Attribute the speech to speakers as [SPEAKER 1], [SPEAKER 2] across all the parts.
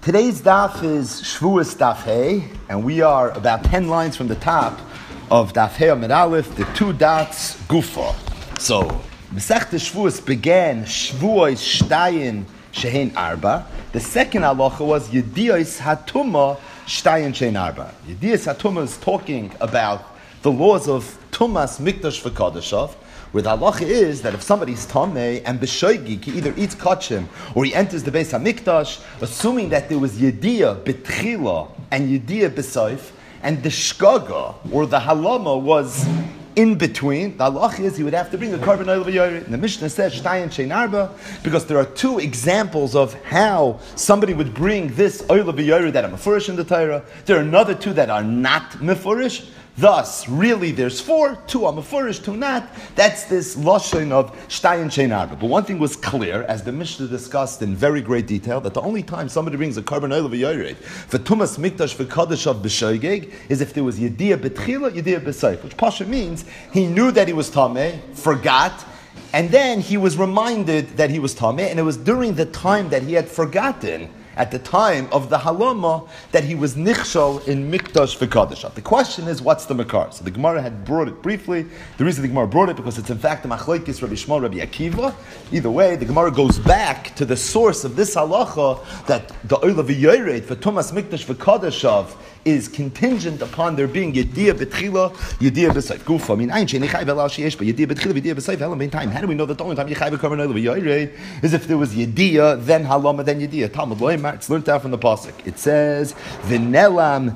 [SPEAKER 1] Today's daf is Shvuas Daf Hey, and we are about 10 lines from the top of Daf Hey Amid Aleph, the two dots Gufa. So, Masechta Shvuas began Shvuos Shtayin Shehin Arba. The second halacha was Yediyos Hatuma Shtayin Shehin Arba. Yediyos Hatuma is talking about the laws of Tumas Mikdash v'Kadashav, where the halacha is that if somebody's tamei and b'shoigig, he either eats kachim or he enters the Beis Hamikdash, assuming that there was yediyah b'tchila and yediyah b'soif, and the shgaga or the halama was in between, the halacha is he would have to bring a carbon oil v'yoyre. And the Mishnah says shtayin shein arba, because there are two examples of how somebody would bring this oil v'yoyre that are mefurish in the Torah. There are another two that are not mefurish. Thus, really, there's four, two are mefurish, two not. That's this lashon of shtayin shein arba. But one thing was clear, as the Mishnah discussed in very great detail, that the only time somebody brings a carbon oil v'yoyred for tumas mikdash v'kadashav b'shoigeg is if there was yediyah b'tchila, yediyah b'seif, which pasha means he knew that he was tameh, forgot, and then he was reminded that he was tameh, and it was during the time that he had forgotten, at the time of the halama, that he was nichshol in mikdash v'kadashav. The question is, what's the makar? So the Gemara had brought it briefly. The reason the Gemara brought it, because it's in fact the machlokes Rabbi Shmuel, Rabbi Akiva. Either way, the Gemara goes back to the source of this halacha, that the oil v'yoyred for tumas mikdash v'kadashav is contingent upon there being yediyah b'tchila, yediyah b'seif. Gufa, I mean, ayin she'nei chai v'elal she'esh, but yediyah b'tchila, yediyah b'seif, hell in time. How do we know that the only time yechai v'karban oil v'yoyred is if there was yediyah, then halama, then yediyah? Talmud loymar, it's learned out from the pasuk. It says, v'nelam,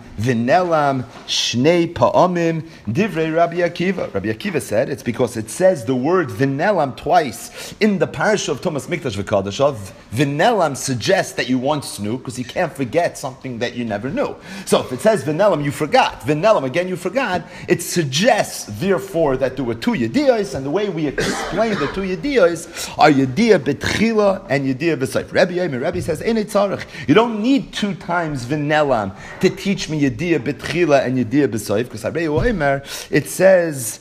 [SPEAKER 1] shnei pa'amim, divrei Rabbi Akiva. Rabbi Akiva said, it's because it says the word v'nelam twice in the parasha of Tumas Mikdash v'Kadashav. V'nelam suggests that you once knew, because you can't forget something that you never knew. So if it says v'nelam, you forgot. V'nelam, again, you forgot. It suggests, therefore, that there were two yediyos, and the way we explain the two yediyos are yediyah b'tchila and yediyah b'seif. Rabbi says, ein tzarich. You don't need two times v'nelam to teach me yediyah b'tchila and yediyah b'seif, because it says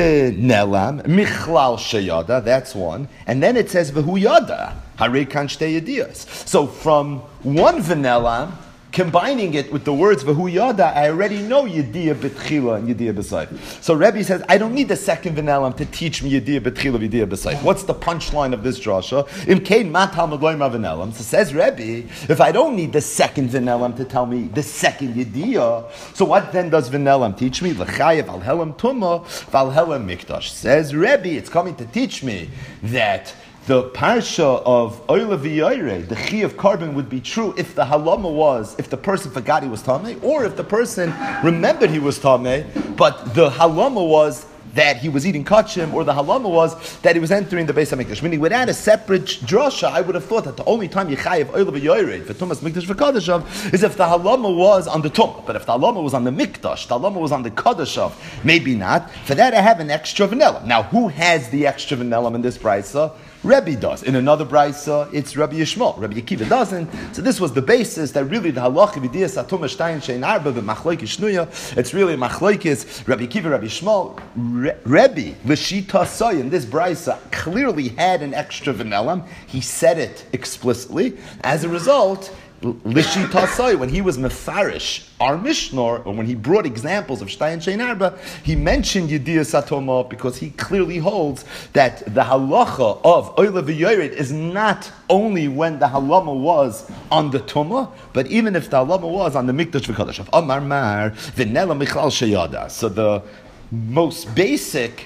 [SPEAKER 1] v'nelam michlal sheyada. That's one, and then it says v'hu yada harei kan shtei yediyos. So from one v'nelam, combining it with the words v'hu yada, I already know yediyah b'tchila and yediyah b'seif. So Rebbe says, I don't need the second v'nelam to teach me yediyah b'tchila, yediyah b'seif. What's the punchline of this drasha? Im kein ma talmud loymar v'nelam. So says Rebbe, if I don't need the second v'nelam to tell me the second yediyah, so what then does v'nelam teach me? L'chayev al helam tumah v'al helam mikdash. Says Rebbe, it's coming to teach me that the parsha of Oila v'Yoyre, the chi of carbon, would be true if the halama was, if the person forgot he was tamei, or if the person remembered he was tamei, but the halama was that he was eating kachim, or the halama was that he was entering the Beis Hamikdash. Meaning, without a separate drasha, I would have thought that the only time Yechayev Oila v'Yoyre for Tumas Mikdash v'Kadashav is if the halama was on the tumah. But if the halama was on the Mikdash, the halama was on the Kadashav, maybe not. For that, I have an extra vanilla. Now, who has the extra vanilla in this brisa? Rebbe does. In another brisa, it's Rabbi Yishmael. Rabbi Akiva doesn't. So this was the basis that really the halacha v'diyas atuma shtayin shein arba v'machloikis shnuya. It's really machloikis Rabbi Akiva, Rabbi Yishmael. Rebbe l'shita soy in this brisa clearly had an extra v'nelam. He said it explicitly. As a result, l'shita soy, when he was mefarish our Mishnah, or when he brought examples of Shtayin Shein Arba, he mentioned Yediyah Satoma because he clearly holds that the halacha of Oila v'Yoyred is not only when the halama was on the Tumah, but even if the halama was on the Mikdash v'Kadashav. Amar Mar v'nela michlal sheyada. So the most basic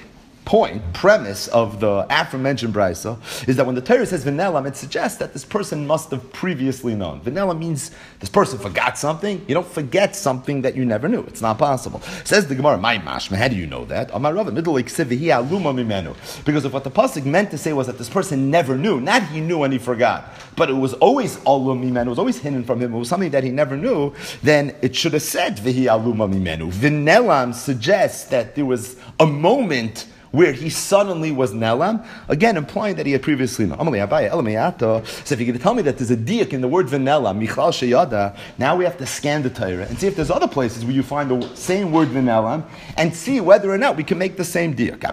[SPEAKER 1] premise of the aforementioned brisa is that when the Torah says v'nelam, it suggests that this person must have previously known. V'nelam means this person forgot something. You don't forget something that you never knew. It's not possible. Says the Gemara, my mashma, how do you know that? Because of what the pasuk meant to say was that this person never knew. Not he knew and he forgot, but it was always alum mimenu. It was always hidden from him. It was something that he never knew. Then it should have said v'hi aluma mimenu. V'nelam suggests that there was a moment where he suddenly was Nelam, again implying that he had previously known. So if you're going to tell me that there's a diak in the word V'nelam, Michlal Sheyada, now we have to scan the Torah and see if there's other places where you find the same word V'nelam and see whether or not we can make the same diak.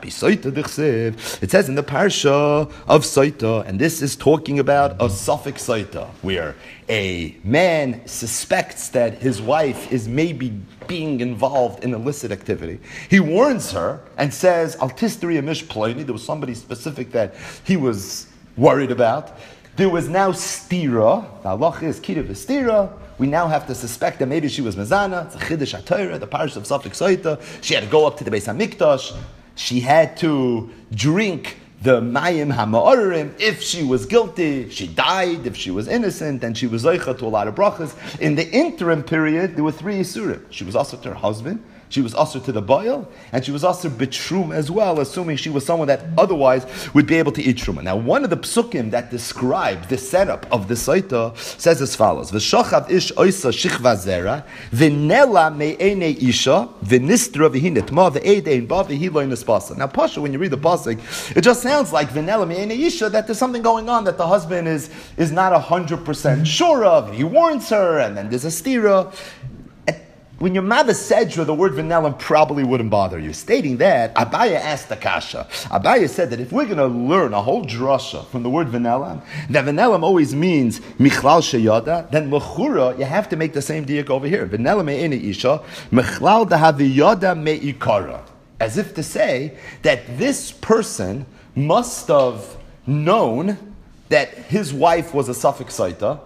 [SPEAKER 1] It says in the parsha of Saita, and this is talking about a suffix Saita, where a man suspects that his wife is maybe being involved in illicit activity. He warns her and says, Altisteri amish ploini. There was somebody specific that he was worried about. There was now stira. The halacha is kira v'stira. We now have to suspect that maybe she was mezana. It's a chiddush HaTorah, the parish of suffix Saita. She had to go up to the Beis HaMikdash. She had to drink the mayim ha'ma'orim. If she was guilty, she died. If she was innocent, then she was zoicha to a lot of brachas. In the interim period, there were 3 isurim. She was also to her husband, she was also to the boil, and she was also b'trum as well, assuming she was someone that otherwise would be able to eat truma. Now, one of the psukim that describe the setup of the Saita says as follows: V'shochav ish oisa shichva zera, v'nela me'ene isha, v'nistra v'hinitma, v'edein ba v'hilo nispasa. Now, Pasha, when you read the pasuk, it just sounds like v'nela me'ene isha, that there's something going on that the husband is not 100% sure of, and he warns her, and then there's a stira. When your mother said the word V'nelam probably wouldn't bother you. Stating that, Abaya asked the kasha. Abaya said that if we're going to learn a whole drasha from the word V'nelam, that V'nelam always means Michlal Sheyada, then L'chura, you have to make the same diak over here. V'nelam me'ene isha, Michlal dahaviyada me'ikara. As if to say that this person must have known that his wife was a suffix Saita,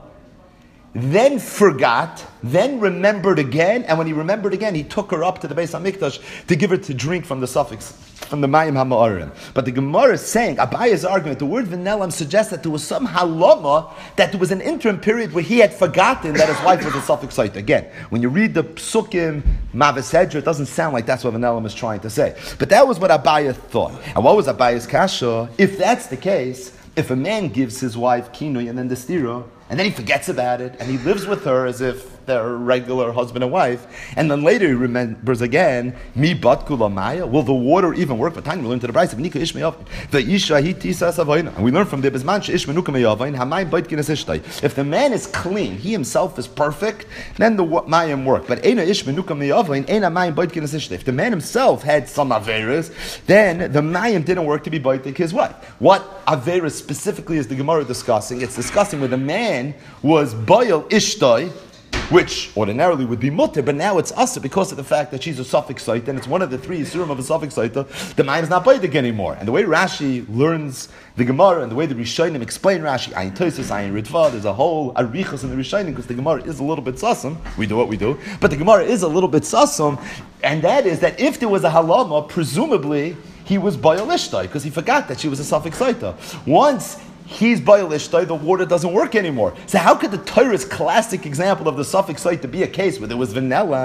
[SPEAKER 1] then forgot, then remembered again, and when he remembered again, he took her up to the Beis HaMikdash to give her to drink from the suffix, from the Mayim HaMa'arim. But the Gemara is saying, Abaya's argument, the word V'nelam suggests that there was some halama, that there was an interim period where he had forgotten that his wife was a suffix Saita. Again, when you read the Psukim, Mavis Hedra, it doesn't sound like that's what V'nelam is trying to say. But that was what Abaya thought. And what was Abaya's kasha? If that's the case, if a man gives his wife kinui and then the stira, and then he forgets about it, and he lives with her as if they're a regular husband and wife, and then later he remembers again, mi bat kula maya, will the water even work? But time we learn to the price of Nika Ishmael, the Isha Hitisa Savoina. And we learn from the Bisman Ishmanuka Mayavain, Hamayim Bait Kinesishtai. If the man is clean, he himself is perfect, then the Mayim work. But Eina Ishmanuka Mayavain, Eina Mayim Bait Kinesishtai. If the man himself had some Averas, then the Mayim didn't work to be Baitik his wife. What Averas specifically is the Gemara discussing? It's discussing where the man was Bayal Ishtai, which ordinarily would be mutter, but now it's asa because of the fact that she's a suffix site, and it's one of the 3 isurim of a suffix site. The mind is not baidik anymore. And the way Rashi learns the Gemara and the way the Rishonim explain Rashi, Ayin Tosis, Ayin Ritva, there's a whole arichas in the Rishonim because the Gemara is a little bit sussum. We do what we do, but the Gemara is a little bit sussum, and that is that if there was a halama, presumably he was bayal ishtai because he forgot that she was a suffix site. Once he's bayal ishtai, the water doesn't work anymore. So how could the Torah's classic example of the suffix site to be a case where there was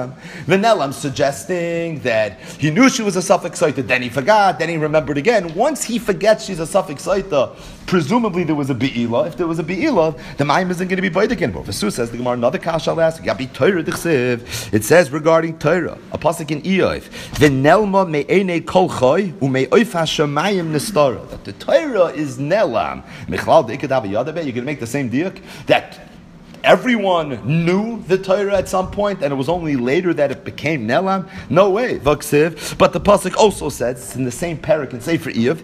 [SPEAKER 1] V'nelam suggesting that he knew she was a suffix site, then he forgot, then he remembered again. Once he forgets she's a suffix site, presumably there was a be'ilah. If there was a be'ilah, the ma'im isn't going to be bayit again. But Vesu says the Gemara, another kasha I'll ask. Yabi Torah d'chsev. It says regarding Torah, a pasuk in Iyov, V'nelma me'enei kol choy u'me'oif hashamayim nistara. That the Torah is nelam. You're going to make the same diak that everyone knew the Torah at some point, and it was only later that it became Nelam? No way. But the pasuk also says, it's in the same parak in Sefer Iyov,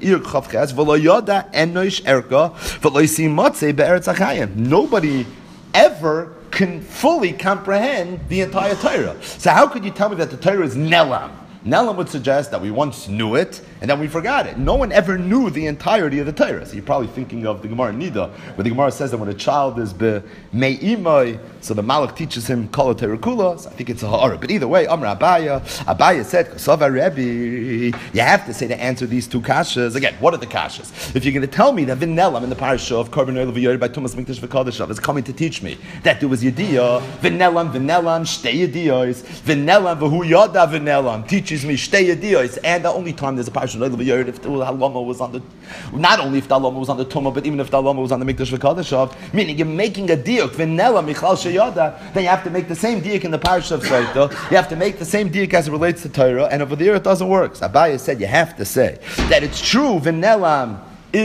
[SPEAKER 1] nobody ever can fully comprehend the entire Torah. So how could you tell me that the Torah is Nelam? Nelam would suggest that we once knew it, and then we forgot it. No one ever knew the entirety of the Torah. So you're probably thinking of the Gemara Nida, where the Gemara says that when a child is me'imai, so the Malach teaches him kol Torah kula. So I think it's a ha'ara. But either way, Amr Abaya said, Kasava Rebbe, you have to say to answer these 2 kashas. Again, what are the kashas? If you're going to tell me that V'nelam in the parasha of Korban Oil V'yoyer by Tumas Mikdash V'Kadeshav is coming to teach me that there was Yediyah, V'nelam, Shtei Yediyahs, V'nelam, V'hu Yada V'nelam, teaches me Shtei Yediyahs, and the only time there's a parasha Parish of Yerd, if the halama was on the, not only if the halama was on the Tumah, but even if the halama was on the Mikdash V'Kadeshav, meaning you're making a diuk, V'nela Michal Sheyada, then you have to make the same diuk in the Parish of Saita, you have to make the same diuk as it relates to Torah, and over there it doesn't work. So Abaye said you have to say that it's true, V'nelam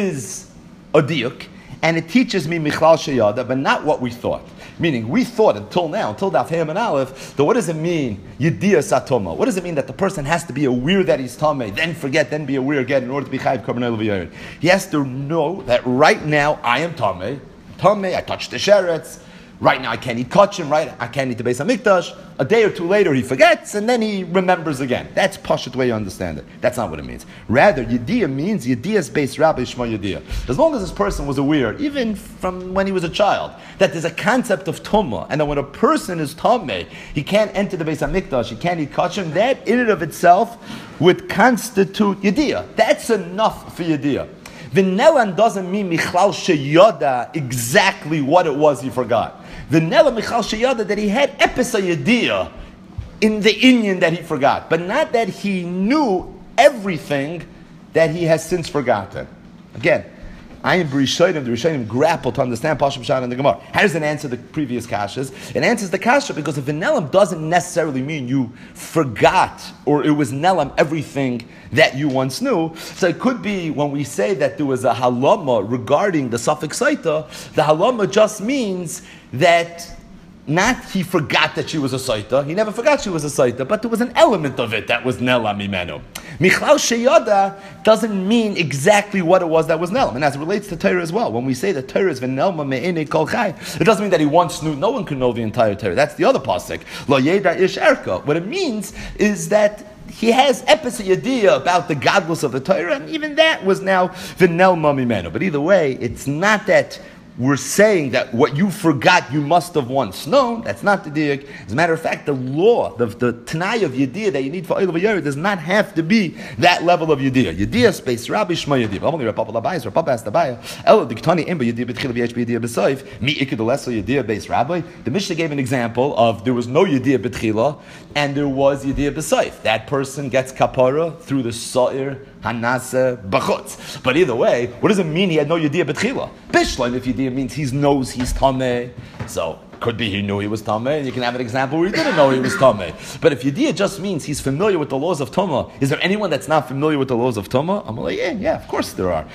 [SPEAKER 1] is a diuk, and it teaches me Michal Sheyada, but not what we thought. Meaning, we thought until now, until Daf Hey and Aleph, that what does it mean, Yediyah Satoma? What does it mean that the person has to be aware that he's Tameh, then forget, then be aware again in order to be Chayiv Korban Levi? He has to know that right now I am Tameh, I touched the Sheretz, right now I can't eat kachim, right? I can't eat the Beis HaMikdash. A day or two later he forgets, and then he remembers again. That's Pashut way you understand it. That's not what it means. Rather, Yediyah means Yediyah's base Rabbi Shema Yediyah. As long as this person was aware, even from when he was a child, that there's a concept of Tumah, and that when a person is Tameh, he can't enter the Beis HaMikdash, he can't eat kachim, that in and of itself would constitute Yediyah. That's enough for Yediyah. V'nelan doesn't mean Michal Sheyada exactly what it was he forgot. V'nela Michal Sheyada that he had Episa Yediyah in the Inyan that he forgot, but not that he knew everything that he has since forgotten. Again, I am B'Rishayim, the Rishayim grapple to understand Pashup Shad and the Gemara. How does it answer the previous kashas? It answers the kasha because the V'nelam doesn't necessarily mean you forgot or it was Nelam everything that you once knew. So it could be when we say that there was a halama regarding the suffix saita, the halama just means that not he forgot that she was a saita, he never forgot she was a saita, but there was an element of it that was nelam imenu. Michal sheyada doesn't mean exactly what it was that was nelam, and as it relates to Torah as well. When we say that Torah is v'nelma me'enei kol chai, it doesn't mean that he once knew. No one can know the entire Torah. That's the other pasuk. Lo yeda ish erka. What it means is that he has epis yediyah about the godless of the Torah, and even that was now v'nelma mimenu. But either way, it's not that we're saying that what you forgot you must have once known. That's not the diuk. As a matter of fact, the law, the tanai of yediyah that you need for oil of does not have to be that level of yediyah. Yediyah space Rabbi Shema yediyah. Only Rabbi Labayis or Papa asked Abaya. Elo diktani imba yediyah betchil v'yesh b'yediyah b'soif mi ikid leso yediyah base Rabbi. The Mishnah gave an example of there was no yediyah betchila and there was yediyah b'soif. That person gets kapara through the sa'ir hanase b'chutz. But either way, what does it mean he had no yediyah betchila? Bishleim if yediyah means he knows he's tameh. So could be he knew he was tameh. You can have an example where he didn't know he was tameh. But if yediyah just means he's familiar with the laws of Tumah, is there anyone that's not familiar with the laws of Tumah? I'm like, yeah, of course there are.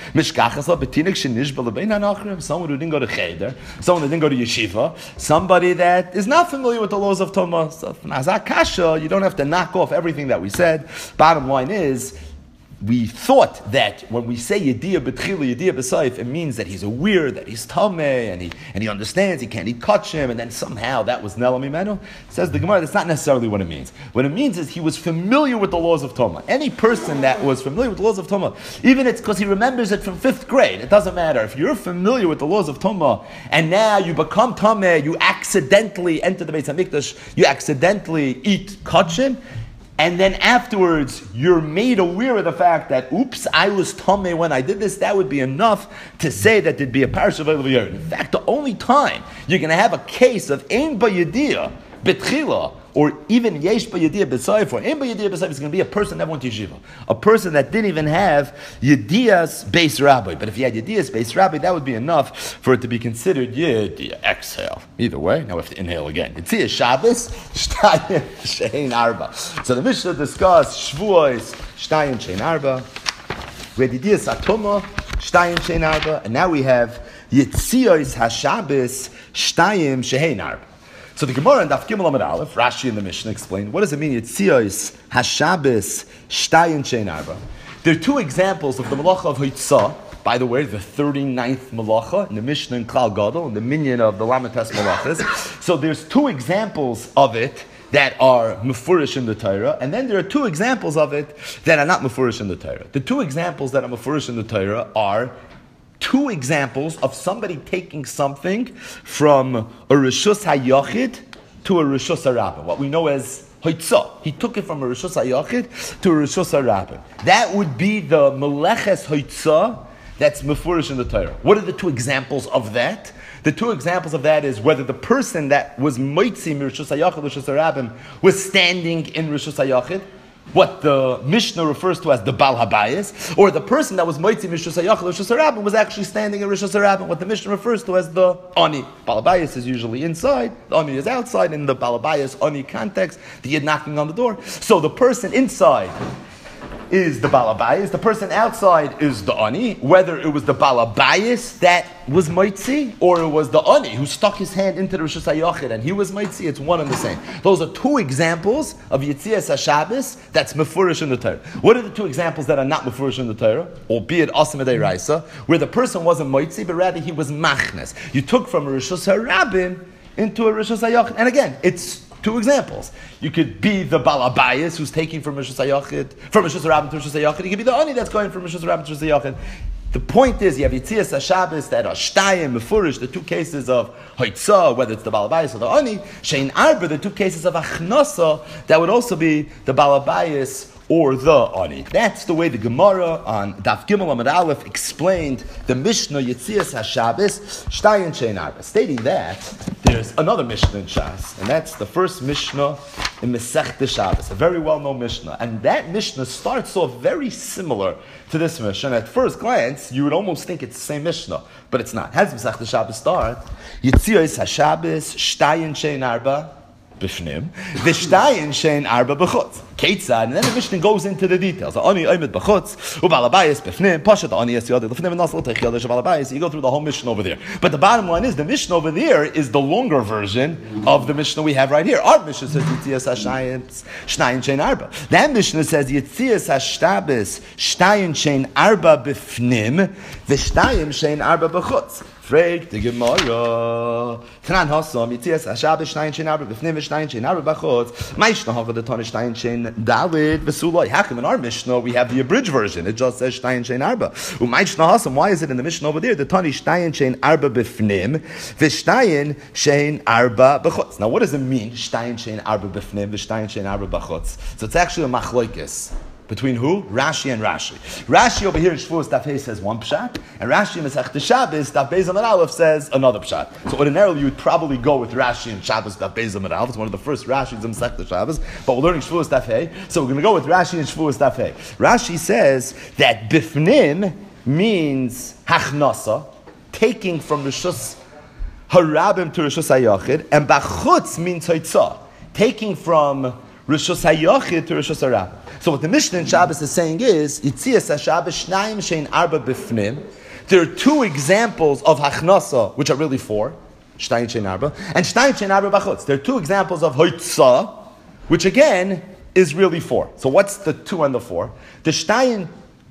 [SPEAKER 1] Someone who didn't go to cheder, someone who didn't go to yeshiva, somebody that is not familiar with the laws of Tumah. So nazak kasha, you don't have to knock off everything that we said. Bottom line is, we thought that when we say Yediyah B'tchila, Yediyah B'saif, it means that he's aware that he's Tameh and he understands he can't eat kachim, and then somehow that was Nelam Imenu. Says the Gemara, that's not necessarily what it means. What it means is he was familiar with the laws of Tumah. Any person that was familiar with the laws of Tumah, even it's because he remembers it from 5th grade, it doesn't matter. If you're familiar with the laws of Tumah and now you become Tameh, you accidentally enter the Beis HaMikdash, you accidentally eat kachim, and then afterwards, you're made aware of the fact that, oops, I was tameh when I did this, that would be enough to say that there'd be a parish of Eilu V'Yered. In fact, the only time you're going to have a case of Ein B'Yediyah B'Tchila, or even Yesh B'Yediyah B'Saif, or Ein B'Yediyah B'Saif is going to be a person that went to yeshiva. A person that didn't even have Yediyah's base rabbi. But if you had Yediyah's base rabbi, that would be enough for it to be considered Yediyah. Exhale. Either way, now we have to inhale again. Yitziyah Shabbos, Shtayim Shein Arba. So the Mishnah discussed Shvuos, Shtayim Shein Arba. We had Yediyah Satoma, Shtayim Shein Arba. And now we have Yitziyos HaShabbos, Shtayim Shein Arba. So the Gemara and Daf Gimel Amud Aleph, Rashi and the Mishnah explain, what does it mean, Yitzios, HaShabbos, Shtayim Shein Arba? There are two examples of the Malacha of Hitzah. By the way, the 39th Malacha in the Mishnah in Klal Gadol, in the Minyan of the Lamates Malachas. So there's two examples of it that are mefurish in the Torah, and then there are two examples of it that are not mefurish in the Torah. The two examples that are mefurish in the Torah are two examples of somebody taking something from a Rishus HaYachid to a Rishus HaRabba, what we know as Hitzah. He took it from a Rishus HaYachid to a Rishus HaRabba. That would be the Meleches Hitzah that's mefurish in the Torah. What are the two examples of that? The two examples of that is whether the person that was Moitzi Rishus HaYachid, Rishus HaRabba, was standing in Rishus HaYachid, what the Mishnah refers to as the Bal Habayis, or the person that was Moitzi Rishus HaYachid or Rishus HaRabban was actually standing in Rishus HaRabban, what the Mishnah refers to as the Ani. Bal Habayis is usually inside, the Ani is outside. In the Bal Habayis Ani context, the Yid knocking on the door. So the person inside is the Balabayas, the person outside is the Ani, whether it was the Balabayas that was Moitzi, or it was the Ani who stuck his hand into the Rishus HaYachid and he was Moitzi, it's one and the same. Those are two examples of Yitzias HaShabbos that's Mefurish in the Torah. What are the two examples that are not Mefurish in the Torah? Albeit Asim Raisa, where the person wasn't Moitzi, but rather he was Machnes. You took from a Rishus HaRabban into a Rishus HaYachid. And again, it's two examples. You could be the Balabayas who's taking from Rishus HaYachid, from Rishus HaRabban to Rishus HaYachid. You could be the Ani that's going from Rishus HaRabban to Rishus HaYachid. The point is, you have Yitzias HaShabbos that are Shtayim, Mefurish, the two cases of Hoitzah, whether it's the Balabayas or the Ani, Shein Arba, the two cases of Achnasa, that would also be the Balabayas or the Ani. That's the way the Gemara on Daf Gimel Amud Aleph explained the Mishnah Yitzias HaShabbos, Shtayim Shein Arba, stating that there's another Mishnah in Shas, and that's the first Mishnah in Masechta Shabbos, a very well-known Mishnah. And that Mishnah starts off very similar to this Mishnah. And at first glance, you would almost think it's the same Mishnah, but it's not. How does Masechta Shabbos start? Yitzias HaShabbos, Shtayim Shein Arba, Bifnim, V'Shtayim Shein Arba B'chutz. Ketzad, and then the Mishnah goes into the details. Ani Omed B'chutz, U'Balabayas Bifnim, Pashat Ani Yisiyad L'Fnim, and Nasal Tech Yadash Balabayas. You go through the whole Mishnah over there. But the bottom line is, the Mishnah over there is the longer version of the Mishnah we have right here. Our Mishnah says Yitzias HaShabbos, Shtayim Shein Arba. That Mishnah says Yitzias HaShabbos, Shtayim Shein Arba Bifnim, V'Shtayim Shein Arba B'chutz. Frag the Gemara. Tanan Hassam Yitzias HaShabbos, Shtayim Shein Arba Bifnim, V'Shtayim Shein Arba B'chutz. Ma'ishna Hava the Tanish Shtayim Shein David V'Sulai. How come in our Mishnah we have the abridged version? It just says Shtayim Shein Arba. U'Ma'ishna Hassam. Why is it in the Mishnah over there? The Tanish Shtayim Shein Arba Bifnim, V'Shtayim Shein Arba B'chutz. Now, what does it mean? Shtayim Shein Arba Bifnim, V'Shtayim Shein Arba B'chutz. So it's actually a machlokes. Between who? Rashi and Rashi. Rashi over here in Shavuos Daf Hey says one pshat, and Rashi in Masechta Shabbos Daf Beis Amud Aleph says another pshat. So ordinarily you would probably go with Rashi in Shabbos Daf Beis Amud Aleph. It's one of the first Rashis in Masechta Shabbos, but we're learning Shavuos Daf Hey, so we're going to go with Rashi in Shavuos Daf Hey. Rashi says that Bifnim means Hachnasa, taking from Rishus HaRabban to Rishus HaYachid, and Bachutz means Hoitzah, taking from Rishus HaYachid to Rishus HaRabban. So what the Mishnah in Shabbos is saying is, Yitzias HaShabbos, Shnayim Shein Arba Bifnim. There are two examples of Hachnasa, which are really four, Shnayim Shein Arba, and Shnayim Shein Arba Bachutz. There are two examples of Hoitzah, which again is really four. So what's the two and the four? The Shnayim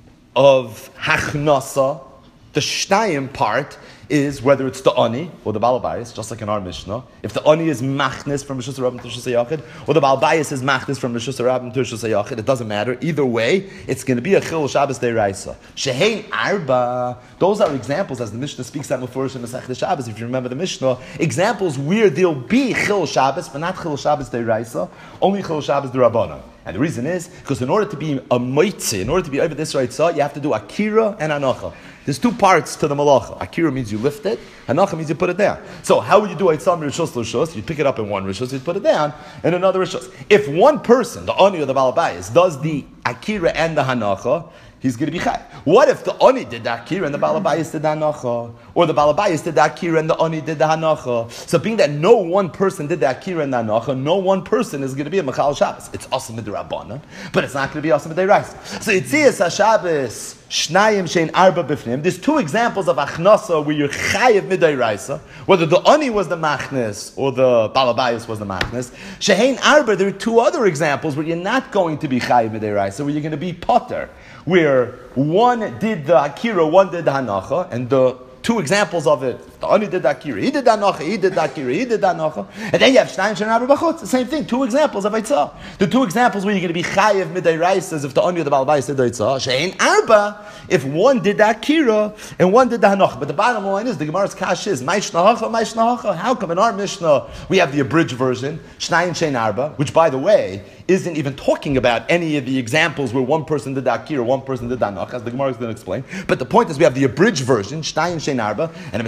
[SPEAKER 1] of Hachnasa, the Shnayim part, is whether it's the Ani or the Balabayas, just like in our Mishnah. If the Ani is Machnes from Rishus HaRabban to Rishus HaYachid, or the Balabayas is Machnes from Rishus HaRabban to Rishus HaYachid, it doesn't matter. Either way, it's going to be a Chil Shabbos Deiraisa. Shehein Arba, those are examples, as the Mishnah speaks at Mefurish and Masechta Shabbos, if you remember the Mishnah, examples where there'll be Chil Shabbos, but not Chil Shabbos Deiraisa, only Chil Shabbos Derabbanan. And the reason is, because in order to be a Moitzi, in order to be over this Reitzah, you have to do Akira and Anacha. There's two parts to the Malacha. Akira means you lift it, Anacha means you put it down. So how would you do Eitzah Rishus L'Rishus? You pick it up in one Rishus, you put it down in another Rishus. If one person, the Ani or the Balabayas, does the Akira and the Hanacha, he's going to be Chai. What if the Ani did the Akira and the Balabayas did the Hanacha? Or the Balabayas did the Akira and the Ani did the Hanacha? So being that no one person did the Akira and the Hanacha, no one person is going to be a Mechal Shabbos. It's Asam Midrabbanan, but it's not going to be Asam Midraisa. So Yitzias HaShabbos, Shnayim Shein Arba Bifnim. There's two examples of Achnasa where you're Chayiv Midairaisa, whether the Ani was the Machnes or the Balabayas was the Machnes. Shehein Arba, there are two other examples where you're not going to be Chayiv Midairaisa, where you're going to be Potter, where one did the Akira, one did the Hanacha, and the two examples of it, the Ani did the Akira, he did the Hanacha, he did the Akira, he did the Hanacha, and then you have Shnayim Shein Arba B'chutz, the same thing, two examples of Eitzah. The two examples where you're going to be Chayiv Midei Raisas if the Ani or the Balabayas did the Eitzah, Shein Arba, if one did the Akira and one did the Hanacha. But the bottom line is, the Gemara's Kash is, Ma'ishnahacha. How come in our Mishnah we have the abridged version, Shnayim Shein Arba, which by the way, isn't even talking about any of the examples where one person did the Akira, one person did the Hanacha, as the Gemara is going to explain. But the point is we have the abridged version, Shnayim Shein Arba, and in Masechta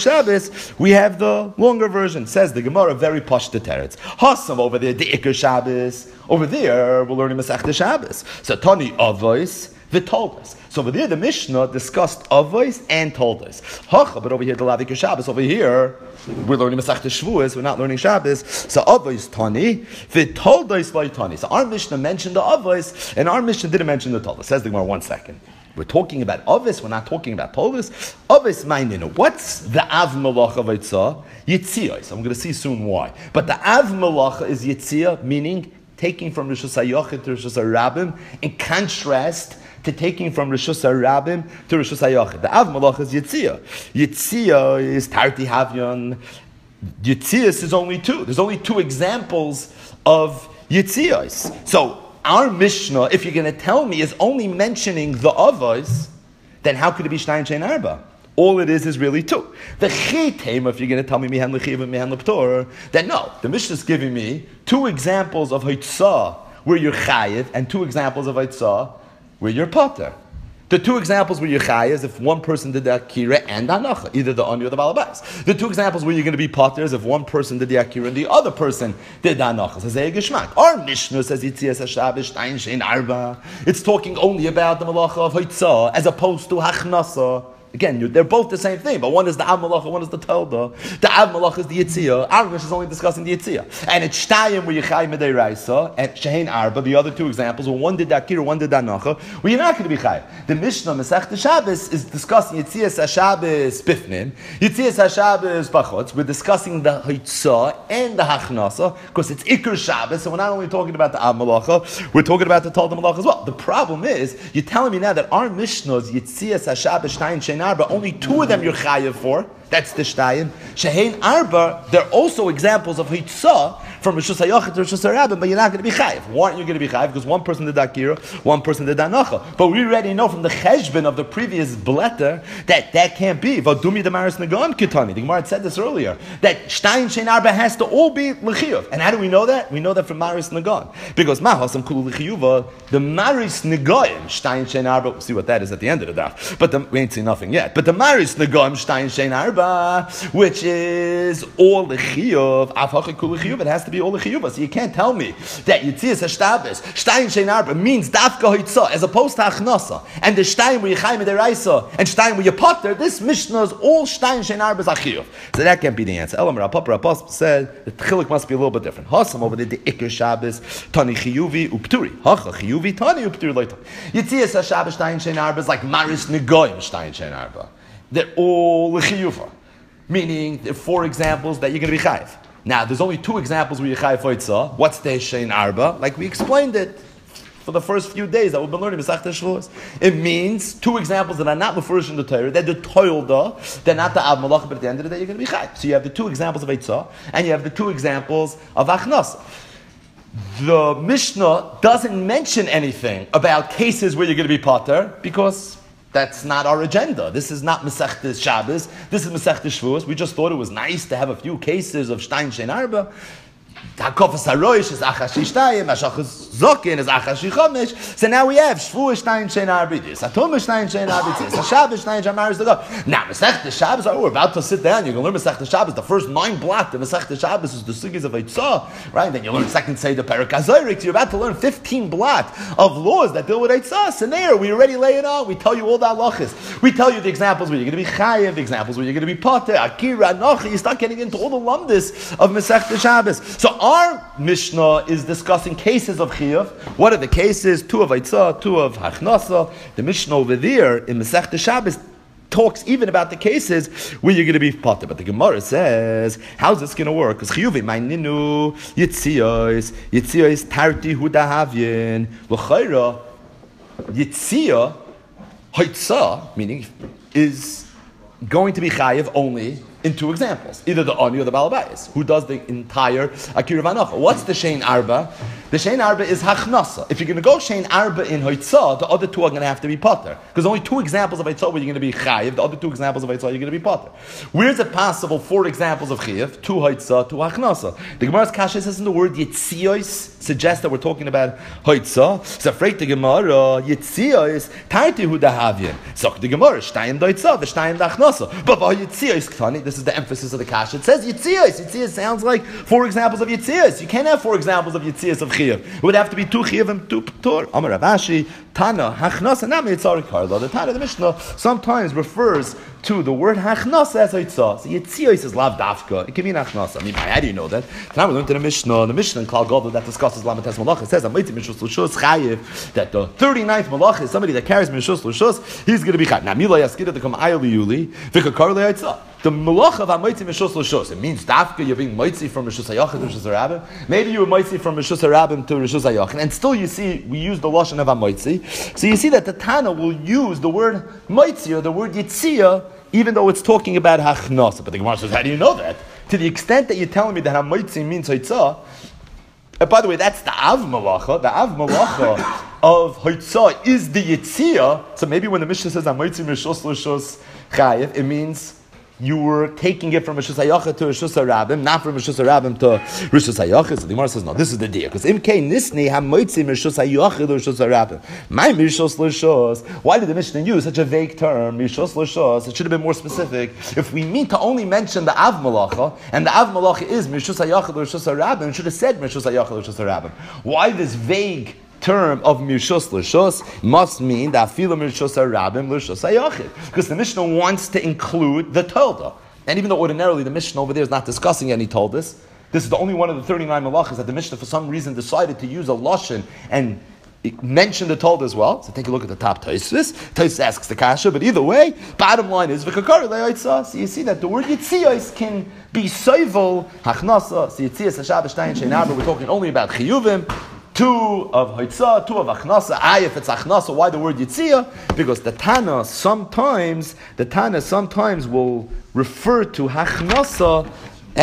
[SPEAKER 1] Shabbos, we have the longer version. Says the Gemara, very pashta teretz. Hasam over there, the Iker Shabbos. Over there, we're learning Masechta Shabbos. So Tani Avos, V'Toldos. So over there, the Mishnah discussed Avos and Toldos. Hacha, but over here, the Lavik Shabbos. Over here, we're learning Masechta Shavuos. We're not learning Shabbos. So Avos Tani, V'Toldos V'Tani. So our Mishnah mentioned the Avos, and our Mishnah didn't mention the Toldos. Says the Gemara, 1 second. We're talking about Avos, we're not talking about Toldos. Avos Maininu. What's the Av Malach of Eitzah? Yitziyah. So I'm going to see soon why. But the Av Malach is Yitziyah, meaning taking from Rishus HaYochid to Rishus HaRabim, in contrast to taking from Rishus HaRabim to Rishus HaYochid. The Av Malach is Yitziyah. Yitziyah is Tarti Havyon. Yitziyah is only two. There's only two examples of Yitziyahs. So our Mishnah, if you're going to tell me, is only mentioning the Avos, then how could it be Shnai Shein Arba? All it is really two. The Chitem, if you're going to tell me Mihan L'chiv and Mihan L'ptor, then no. The Mishnah is giving me two examples of Hitzah where you're Chayiv, and two examples of Hitzah where you're Potter. The two examples where you're Chayiv is if one person did the Akira and Anacha, either the Ani or the Balabais. The two examples where you're going to be Potter is if one person did the Akira and the other person did the Anacha. Says Geshmak. Our Mishnah says Yitzias HaShabbos Shtein Shein Arba. It's talking only about the Malacha of Hitzah as opposed to Hachnasa. Again, they're both the same thing, but one is the Av Malacha, one is the Telda. The Av Malacha is the Yitziyah. Our Mishnah is only discussing the Yitziyah. And it's Shtayim where you Chai Medei Raisa, and Shein Arba, the other two examples, where one did the Akira, one did the Anacha, where you're not going to be Chai. The Mishnah, Masechta Shabbos, is discussing Yitzias HaShabbos Bifnin, Yitzias HaShabbos Bachotz. We're discussing the Hitzah and the Hachnasa, because it's Iker Shabbos, so we're not only talking about the Av Malacha, we're talking about the Telda Malacha as well. The problem is, you're telling me now that our Mishnah is Yitzias HaShabbos Shtein Shein Arba, only two of them you're chayav for. That's the Shtayim. Shehein Arba, they're also examples of Hitzah from Rishus HaYochid to Rishus HaRabim, but you're not going to be chayav. Why aren't you going to be chayav? Because one person did Akira, one person did Anacha. But we already know from the Cheshbon of the previous Bletter that can't be. Vadumi Damaris Nagan Kitani. The Gemara had said this earlier, that Shtein Shein Arba has to all be L'chiyuv. And how do we know that? We know that from Maris Nagan. Because Mahasam Kulu L'chiyuva, the Maris Nagayim, Shtein Shein Arba, we'll see what that is at the end of the daf. But we ain't seen nothing yet. But the Maris Nagayim, Shtein Shein Arba, which is all the chiyuv, avhacha kul chiyuv. It has to be all the chiyuv. So you can't tell me that Yitzias HaShabbos Shtein Shein Arba means dafka hitzah as opposed to achnasa, and the Shtein where you chai midiraisa and Shtein where you potter. This Mishnah is all Shtein Shein Arba is achiyuv. So that can't be the answer. Elam Rav Papa Rappas said the chilik must be a little bit different. Hasam over there the Iker Shabbos Tani chiyuvi upturi. Hacha chiyuvi Tani upturi loyta. Yitzias HaShabbos Shtein Shein Arba is like Maris Negoyim Shtein Shein Arba. They're all l'chiyuva, meaning there are four examples that you're going to be chayiv. Now, there's only two examples where you're chayiv for Hitzah. What's the Shein Arba? Like we explained it for the first few days that we've been learning Masechta Shavuos. It means two examples that are not mefurish in the Torah. They're the Toilda. They're not the Av Malach, but at the end of the day, you're going to be chayiv. So you have the two examples of Hitzah, and you have the two examples of Achnasa. The Mishnah doesn't mention anything about cases where you're going to be potter because that's not our agenda. This is not Masechta Shabbos. This is Masechta Shavuos. We just thought it was nice to have a few cases of Shtein Shein Arba. Hakofas Haroish is Achashi Shtayim, Hashachas Zokin is Achashi Chomesh. So now we have Shavuos Shtein Shein Arba this, Atum Shtein Shein Arba this, Shabbos Shtein Shein Arba this. Now Masechta Shabbos, we're about to sit down. You're going to learn Masechta Shabbos. The first 9 blocks of Masechta Shabbos is the sugis of Eitzah, right? Then you learn second Seder Perek HaZoyrek. You're about to learn 15 blocks of laws that deal with Eitzah. So there, we already lay it out. We tell you all the halachas. We tell you the examples where you're going to be chayiv, the examples where you're going to be potter, Akira, Nochi. You start getting into all the lumdis of Masechta Shabbos. So our Mishnah is discussing cases of chiyuv. What are the cases? 2 of Eitzah, 2 of Hachnasa. The Mishnah over there in Masechta Shabbos talks even about the cases where you're going to be potter. But the Gemara says, how's this going to work? Because chiyuvi, my ninu, yitziyos tarti hudahavyin, l'chayra, yitziyah, Hitzah, meaning, is going to be chayiv only in 2 examples. Either the Ani or the Balabais, who does the entire Akira Vanacha. What's the Shein Arba? The Shein Arba is Hachnasa. If you're going to go Shein Arba in Hoitzah, the other two are going to have to be Potter. Because only two examples of Hoitzah where you're going to be Chayiv, the other two examples of Hoitzah you're going to be Potter. Where is it possible 4 examples of Chayiv? 2 Hoitzah, 2 Hachnasa. The Gemara's Kasha says in the word Yitziyos suggests that we're talking about Hoitzah. So afraid the Gemara, Yitziyos, Tarti Hu Dahavyin. So the Gemara, Shtayim Doitzah, the Shtayim Dachnasa. But Yitziyos, Ktani, this is the emphasis of the Kasha. It says Yitziyos. Yitziyos sounds like 4 examples of Yitziyos. You can't have 4 examples of Yitziyos of Chayiv. It would have to be 2 Chayiv and 2 Ptur. Amar Rav Ashi, Tana, Hachnasa, Nami Yitzari Karla. The Tana of the Mishnah sometimes refers to the word Hachnasa as Yitzah. So Yitziyos is Lav Dafka. It can mean Hachnasa. I mean, how do you know that? Now we learned in the Mishnah in Klal Gadol that discusses Lamates Malach. It says, that the 39th Malach is somebody that carries Mishus Lushus, he's going to be Chayiv. Now, Mila Yaskida to come Ayali Yuli, Vika Karla Yitzah. The Malach of Amoitzi Mishus Lushus, it means Dafka, you're being Moitzi from Mishus Hayachid to Mishus Harabim. Maybe you were Moitzi from Mishus Harabim to Mishus Hayachid. And still you see, we use the Lashon of Amoitzi. So you see that the Tana will use the word Moitzi or the word Yitziyah, even though it's talking about Hachnasa. But the Gemara says, how do you know that? To the extent that you're telling me that Amoitzi means Hoitzah, by the way, that's the Av Malacha. The Av Malacha of Hoitzah is the Yitziyah. So maybe when the Mishnah says Amoitzi Mishus Lushus Chayiv, it means you were taking it from Rishus Hayachid to Rishus Harabim, not from Rishus Harabim to Rishus Hayachid. So the Gemara says, no, this is the deal. Because Imkei Nisni HaMoitzi Rishus Hayachid to Rishus Harabim. My Rishus Lishus. Why did the Mishnah use such a vague term, Rishus Lishus? It should have been more specific. If we mean to only mention the Av Malacha, and the Av Malacha is Rishus Hayachid to Rishus Harabim, it should have said Rishus Hayachid to Rishus Harabim. Why this vague term of Mirshus Lishus must mean that Afila Mirshus Harabim Lishus Hayachid, because the Mishnah wants to include the Tolda. And even though ordinarily the Mishnah over there is not discussing any Toldas, this is the only one of the 39 Malachas that the Mishnah for some reason decided to use a Lashon and mention the Tolda as well. So take a look at the top Tosfos. Tosfos asks the Kasha, but either way, bottom line is V'kakari le'oitzah. So you see that the word Yitziyos can be Soivel Hachnasa. So Yitziyos Hashav Shtein Shein, we're talking only about Chiyuvim. 2 of Hoitzah, 2 of Achnasa. If it's Achnasa, why the word Yitziyah? Because the Tana sometimes will refer to Achnasa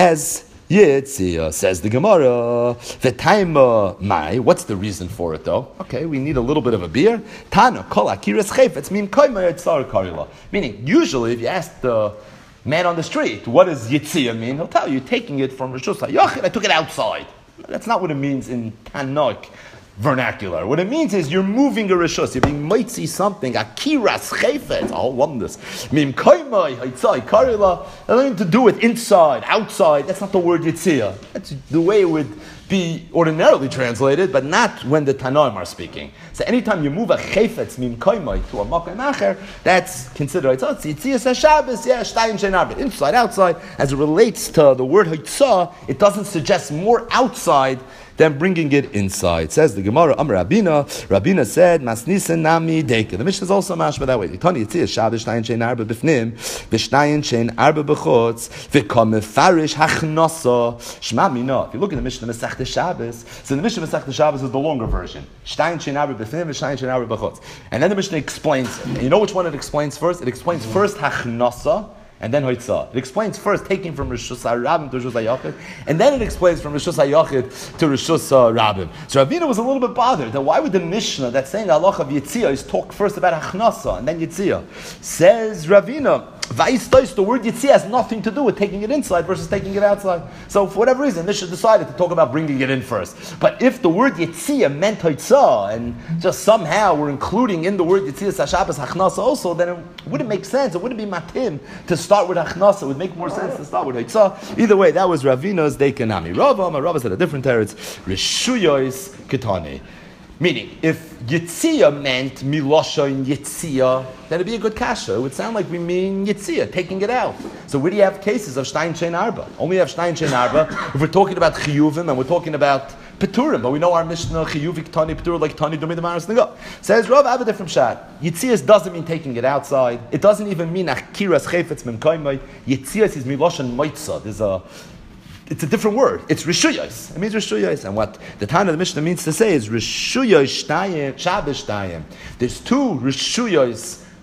[SPEAKER 1] as Yitziyah. Says the Gemara. V'taima mai. What's the reason for it though? Okay, we need a little bit of a beer. Tana kol akiras chayfetz min koyma yitzar karila. Meaning, usually, if you ask the man on the street, what does Yitziyah mean? He'll tell you, taking it from Rishus HaYachid, I took it outside. That's not what it means in Tanakh vernacular. What it means is you're moving a rishus, you're being mitzi something, akiras chayfetz, a whole wonders. Mim koymai, haitzai, karila, nothing to do with inside, outside. That's not the word yitziyah. That's the way it would be ordinarily translated, but not when the Tanaim are speaking. So anytime you move a chayfetz mim koymai to a makom acher, that's considered yitziyah Shabbos, yeah, shtein shein arbet, inside, outside. As it relates to the word haitzah, it doesn't suggest more outside than bringing it inside. Says the Gemara, Amar Rabina said, Masnisen nami deka. The Mishnah is also mashma that way. Tani yitziyah Shabbos shtein shein arba b'fnim, v'shtein shein arba b'chutz, v'kamefarish hachnasa shma mina. If you look at the Mishnah Masechta Shabbos, so the Mishnah Masechta Shabbos is the longer version. Shtein shein arba b'fnim, v'shtein shein arba b'chutz. And then the Mishnah explains it. And you know which one it explains first? It explains first hachnasa, and then Hoitzah. It explains first taking from Rishus HaRabim to Rishus HaYachid, and then it explains from Rishus HaYachid to Rishus HaRabim. So Ravina was a little bit bothered that why would the Mishnah that's saying Halacha of Yitziyah is talk first about Achnasa and then Yitziyah? Says Ravina, the word Yitziyah has nothing to do with taking it inside versus taking it outside. So for whatever reason, Mishnah decided to talk about bringing it in first. But if the word Yitziyah meant Hoitzah, and just somehow we're including in the word Yitziyah Shabbos Achnasa also, then it wouldn't make sense. It wouldn't be matim to start with Achnasa. It would make more sense to start with Hoitzah. Either way, that was Ravina's Dekanami. Rava said a different teretz. Rishuyois Ketani. Meaning, if Yitziyah meant Milosha Yitziyah, then it'd be a good kasha. It would sound like we mean Yitziyah, taking it out. So where do you have cases of Shtein Shein Arba? Only have Shtein Shein Arba if we're talking about Chiyuvim and we're talking about Peturim, but we know our Mishnah Chiyuvik Tani Petur like Tani Dumi Demaras Nago. Says Rav, I have a different shot. Yitziyah doesn't mean taking it outside. It doesn't even mean Akiras Chayfetz Mem Koymai. Yitziyah is Miloshan Moitza. It's a different word. It's Rishuyos. It means Rishuyos. And what the Tana of the Mishnah means to say is Rishuyos Shtayim, Shabbos Shtayim. There's 2 Rishuyos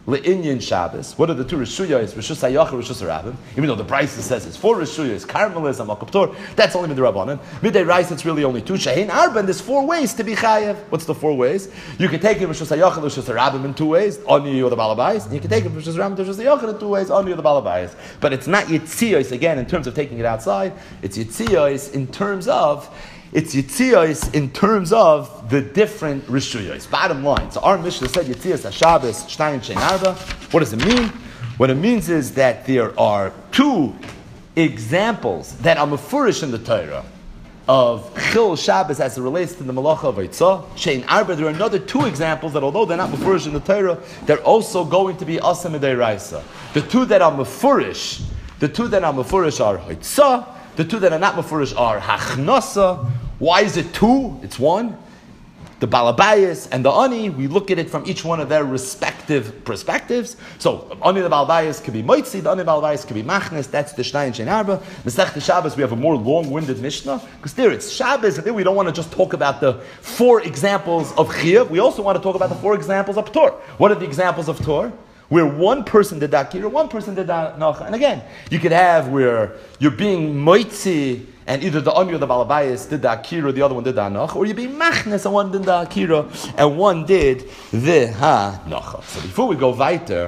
[SPEAKER 1] le'inyan Shabbos. What are the two Rishuyos? Rishus HaYachid, Rishus HaRabim. Even though the Brisa says it's 4 Rishuyos, Karmelis, Amal Kaptor, that's only Midrabanan. Midday Rice, it's really only 2. Shehein Arba, and there's 4 ways to be Chayev. What's the 4 ways? You can take it Rishus HaYachid, Rishus HaRabim in 2 ways, Ani or the Balabais, and you can take it Rishus HaRabim, Rishus HaYachid in 2 ways, Ani or the Balabais. But it's not Yitziyos, again, in terms of taking it outside, it's Yitziyos in terms of the different rishuyos. Bottom line. So our Mishnah said Yitziyos HaShabbos Shtayim Shein Arba. What does it mean? What it means is that there are 2 examples that are mefurish in the Torah of Chil Shabbos as it relates to the Malacha of Eitzah. Shein Arba. There are another 2 examples that, although they're not mefurish in the Torah, they're also going to be Asa Midei Raisa. The 2 that are mefurish are Eitzah. The 2 that are not mefurish are Hachnasa. Why is it 2? It's 1. The Balabayas and the Ani, we look at it from each one of their respective perspectives. So, Ani the Balabayas could be Moitzi, the Ani Balabayas could be Machnes, that's the Shnai and Shein Arba. Masechta Shabbos, we have a more long-winded Mishnah, because there it's Shabbos, and then we don't want to just talk about the 4 examples of Chiyuv, we also want to talk about the 4 examples of Ptor. What are the examples of Ptor? Where one person did Akira, one person did Nacha. And again, you could have where you're being Moitzi, and either the Ani or the Balabayas did the Akira, the other one did the Hanoch, or you'd be Machnes, and one did the Akira, and one did the Hanocha. So before we go weiter,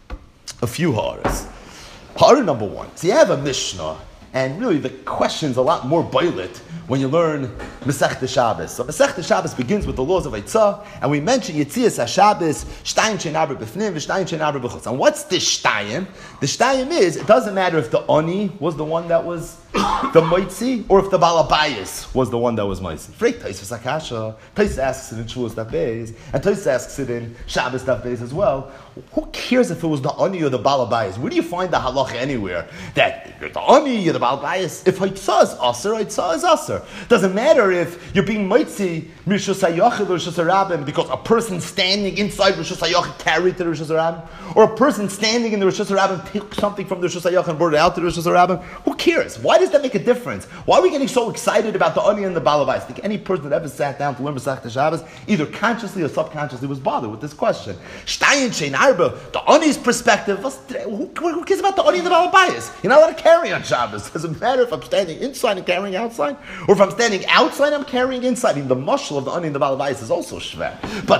[SPEAKER 1] a few Ha'aras. Ha'ara number 1. So you have a Mishnah, and really the question's a lot more boilet when you learn Masechta Shabbos. So Masechta Shabbos begins with the laws of Eitzah, and we mention Yitziyas HaShabbos, Shtayim Shein Arba B'fnim, V'Shtayim Shein Arba B'chutz. And what's the Shtayim? The Shtayim is, it doesn't matter if the Ani was the one that was the Moitzi, or if the Balabayas was the one that was Moitzi. Freik Taisvus Akasha, Tais asks it in Shavuos Daf Beis, and Tais asks it in Shabbos Daf Beis as well. Who cares if it was the Ani or the Balabayas? Where do you find the halacha anywhere that you're the Ani, you're the Balabayas? If Haitzah is Aser, Haitzah is Aser. Doesn't matter if you're being Moitzi, Rishus HaYachid or Rishus HaRabim, because a person standing inside Rishus HaYachid carried to Rishus HaRabim, or a person standing in the Rishus HaRabim took something from the Rishus HaYachid and brought it out to the Rishus HaRabim. Who cares? Why does that make a difference? Why are we getting so excited about the Ani and the Balabayas? I think any person that ever sat down to learn Masechta Shabbos, either consciously or subconsciously, was bothered with this question. Shtayim Shein Arba, the Ani's perspective, who cares about the Ani and the Balabayas? You're not allowed to carry on Shabbos. Doesn't matter if I'm standing inside and carrying outside, or if I'm standing outside and I'm carrying inside. I mean, the mushal of the Ani and the Balabayas is also shver.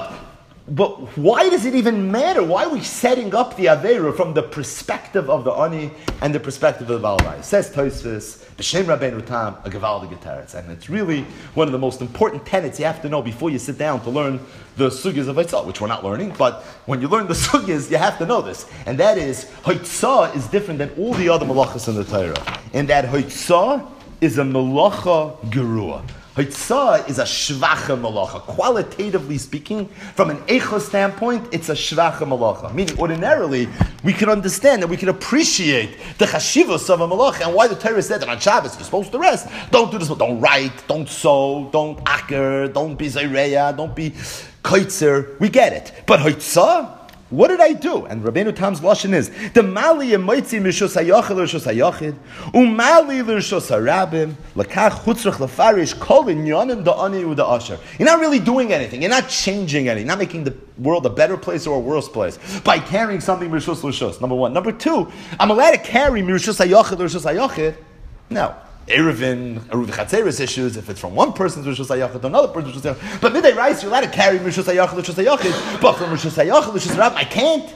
[SPEAKER 1] But why does it even matter? Why are we setting up the Aveira from the perspective of the Ani and the perspective of the Balabayas? Says Tosfos, B'Shem Rabbeinu Tam, a Gevaldige Teretz. And it's really one of the most important tenets you have to know before you sit down to learn the Sugyas of Haitzah, which we're not learning, but when you learn the Sugyas, you have to know this. And that is, Haitzah is different than all the other Malachas in the Torah. And that Haitzah is a Malacha Gerua. Haitzah is a shvacha malacha. Qualitatively speaking, from an eicha standpoint, it's a shvacha malacha. Meaning, ordinarily, we can understand and we can appreciate the chashivos of a malacha and why the Torah said that on Shabbos you're supposed to rest. Don't do this. Don't write. Don't sew. Don't acker. Don't be zayreya. Don't be kaitzer. We get it. But Haitzah, what did I do? And Rabbeinu Tam's lashon is the mali emoitzi mishus hayachid l'rishus hayachid umali l'rishus harabim lakach chutzrach lefarish kol inyanim da'ani u'da'asher. You're not really doing anything. You're not changing anything. You're not making the world a better place or a worse place by carrying something mishus l'rishus. Number 1. Number 2, I'm allowed to carry mishus hayachid l'rishus hayachid. Now, Eruvin Chatzeris issues, if it's from one person's Rishus HaYachid to another person's Rishus HaYachid. But Midday Rice, you're allowed to carry Rishus HaYachid, Rishus HaYachid, but from Rishus HaYachid, Rishus HaRabim, I can't.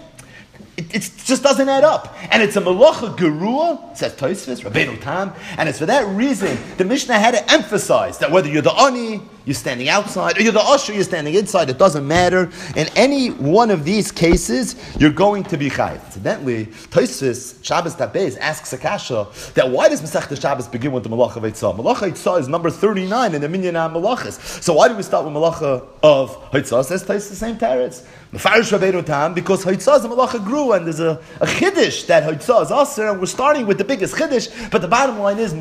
[SPEAKER 1] It just doesn't add up. And it's a Malacha Gerua, says Tosfos, Rabbeinu Tam, and it's for that reason the Mishnah had to emphasize that whether you're the Ani, you're standing outside, or you're the Usher, you're standing inside, it doesn't matter. In any one of these cases, you're going to be Chayiv. Incidentally, Tosfos, Shabbos Tabez, asks Akasha that why does Masechta Shabbos begin with the Malacha of Eitzah? Malacha Eitzah is number 39 in the Minyan HaMalachas. So why do we start with Malacha of Eitzah? Says Tosfos the same teretz. Mefarish Rabbeinu Tam, because Haitzah is a Malacha Gru, and there's a Chiddush that Haitzah is Aser, and we're starting with the biggest Chiddush, but the bottom line is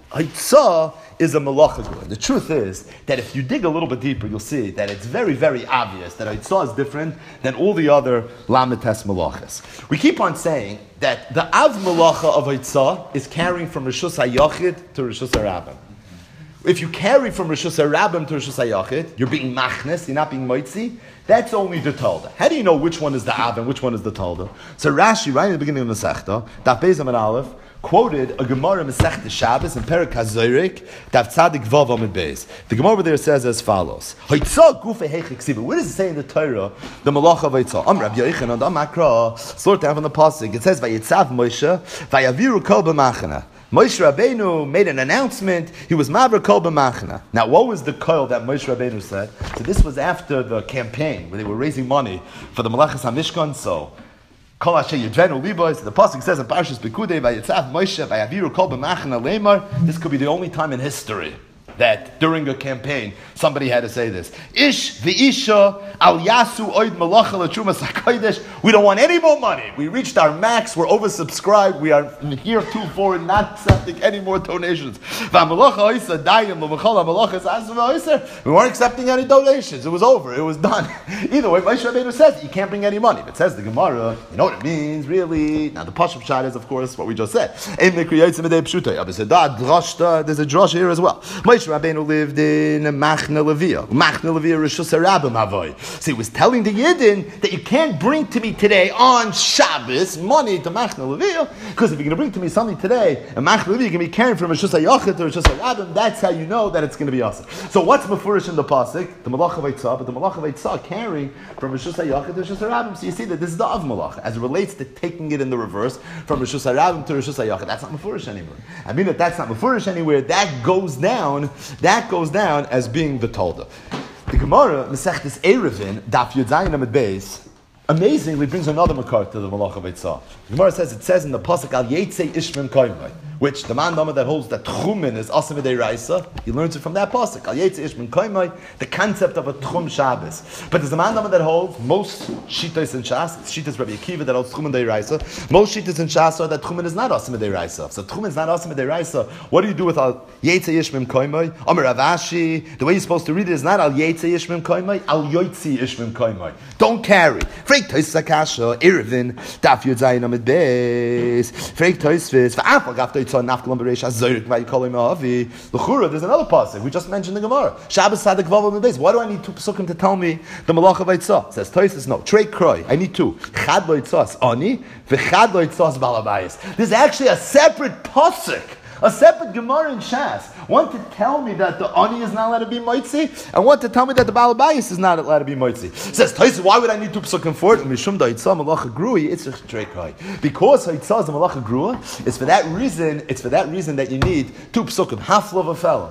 [SPEAKER 1] Haitzah is a Malacha Gru. The truth is that if you dig a little bit deeper, you'll see that it's very, very obvious that Haitzah is different than all the other Lamites Malachas. We keep on saying that the Av Malacha of Haitzah is carrying from Rishus HaYachid to Rishus HaRabim. If you carry from Rishus HaRabim to Rishus HaYachid, you're being machnes, you're not being moitzi. That's only the Talda. How do you know which one is the Av and which one is the Talda? So Rashi, right in the beginning of the Masechta, Daf Beis Amud Aleph, quoted a Gemara Masechta Shabbos in Perek HaZoyrek, Daf Tzadik Vav Amud Beis. The Gemara there says as follows: Haitzah Gufe Heichik Siva. What does it say in the Torah? The Malach of Haitzah. Am Rabbi Yochanan and Am Makra. Sort out on the pasuk. It says Vayitzav Moshe Vayaviru Kol B'Machana. Moshe Rabbeinu made an announcement. He was Maver Kol B'Machana. Now, what was the kol that Moshe Rabbeinu said? So this was after the campaign where they were raising money for the Malachas HaMishkan. So Kol Asher Yidvenu Libois. The pasuk says in Parshas Pekudei Vayitzav Moshe Vayaviru Kol B'Machana Leimar. This could be the only time in history that during a campaign somebody had to say this. Ish v'isha al yasu oid malacha l'trumas hakodesh. We don't want any more money. We reached our max. We're oversubscribed. We are here too forward, not accepting any more donations. We weren't accepting any donations. It was over. It was done. Either way, Moshe Rabbeinu says you can't bring any money. But it says the Gemara, you know what it means, really? Now the Pashup Shad is, of course, what we just said. There's a drush here as well. Moshe Rabbeinu lived in Machna Levia. Machna Levia Rishus HaRabim Havoy. So he was telling the Yidden that you can't bring to me today on Shabbos money to Machna Levia, because if you're going to bring to me something today, and Machna Levia you're going to be carrying from Rishus HaYachid to Rishus HaRabim, that's how you know that it's going to be awesome. So what's Mefurish in the Pasuk? The Malach of Eitzah, but the Malach of Eitzah carrying from Rishus HaYachid to Rishus HaRabim. So you see that this is the Av Malach, as it relates to taking it in the reverse, from Rishus HaRabim to Rishus HaYachid. That's not Mefurish anymore. I mean that that's not Mefurish anywhere. That goes down as being the Tolda. The Gemara, Masechtes Erevin, Daf Yud Zayin Amud Beis, amazingly brings another makar to the Malach of Eitzah. The Gemara says, it says in the Pasuk, Al Yetzei Ishmim Koimai, which the man that holds that Tchumen is Asim Edei Raisa, he learns it from that Pasuk. Al Yetzei Ishmim Koimai, the concept of a Tchum Shabbos. But there's a man that holds most Shitas in Shas, Shitas Rabbi Akiva that holds Tchumen Edei Raisa. Most Shitas in Shas are that Tchumen is not Asim Edei Raisa. So Tchumen is not Asim Edei Raisa. What do you do with Al Yetzei Ishmim Koimai? Amar Rav Ashi, the way you're supposed to read it is not Al Yetzei Ishmim Koimai, Al Yoitzi Ishmim Koimai. Don't carry. Freik Tois Sakasha, Erevin, Daf Yud Zayin Amud Beis, Freik Toisvis, V'afal Gaf Toitzah Nafkalam Bereisha Zorik Vayikolim Ma'avi. L'chura, there's another pasuk. We just mentioned the Gemara. Shabbos Sadik Vav Amud Beis. Why do I need two pasukim to tell me the Malach of Eitzah? Says Toisvis, no. Trey Kroy. I need two. Chad Lo Eitzah Ani, V'chad Lo Eitzah Balabayis. There's actually a separate pasuk. A separate Gemara in Shas. One to tell me that the Ani is not allowed to be Moitzi, and one to tell me that the Balabayis is not allowed to be Moitzi. Says Taisa, why would I need two psukim for it? Mishum da'itza malacha grui, it's a treikai. Because ha'itza is a malacha grua, it's for that reason that you need two psukim, half love a fellow.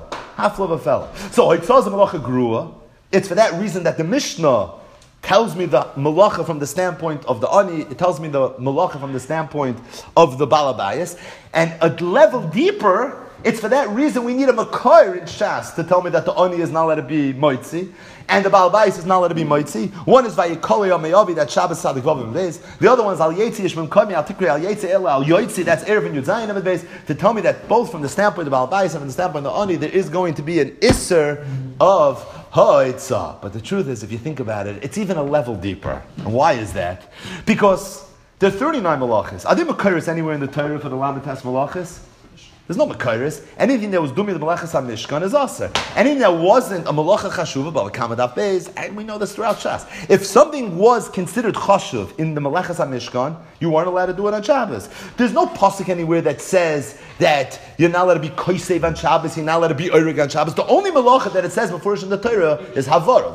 [SPEAKER 1] So ha'itza is a malacha grua, it's for that reason that the Mishnah tells me the malacha from the standpoint of the ani, it tells me the malacha from the standpoint of the balabayas, and a level deeper, it's for that reason we need a makar in Shas to tell me that the ani is not allowed to be moitzi, and the balabayas is not allowed to be moitzi. One is vayikoli ameyavi, that Shabbos sadik vavim beis. The other one is al yetzi yishmim komi al tikri al yetzi ela al yoitzi. That's erevin yudzayin amid beis, to tell me that both from the standpoint of the balabayas and from the standpoint of the ani, there is going to be an isser of ha'itza. But the truth is, if you think about it, it's even a level deeper. And why is that? Because there are 39 malachas. Are there makairis anywhere in the Torah for the lamitas malachas? There's no makairis. Anything that was dumi the malachas hamishkan is aser. Anything that wasn't a malacha chashuva, but a kamadaf beis, and we know this throughout Shas. If something was considered chashuv in the malachas hamishkan, you weren't allowed to do it on Shabbos. There's no pasuk anywhere that says that you're not allowed to be koisev on Shabbos, you're not allowed to be oirig on Shabbos. The only malacha that it says before in the Torah is havara.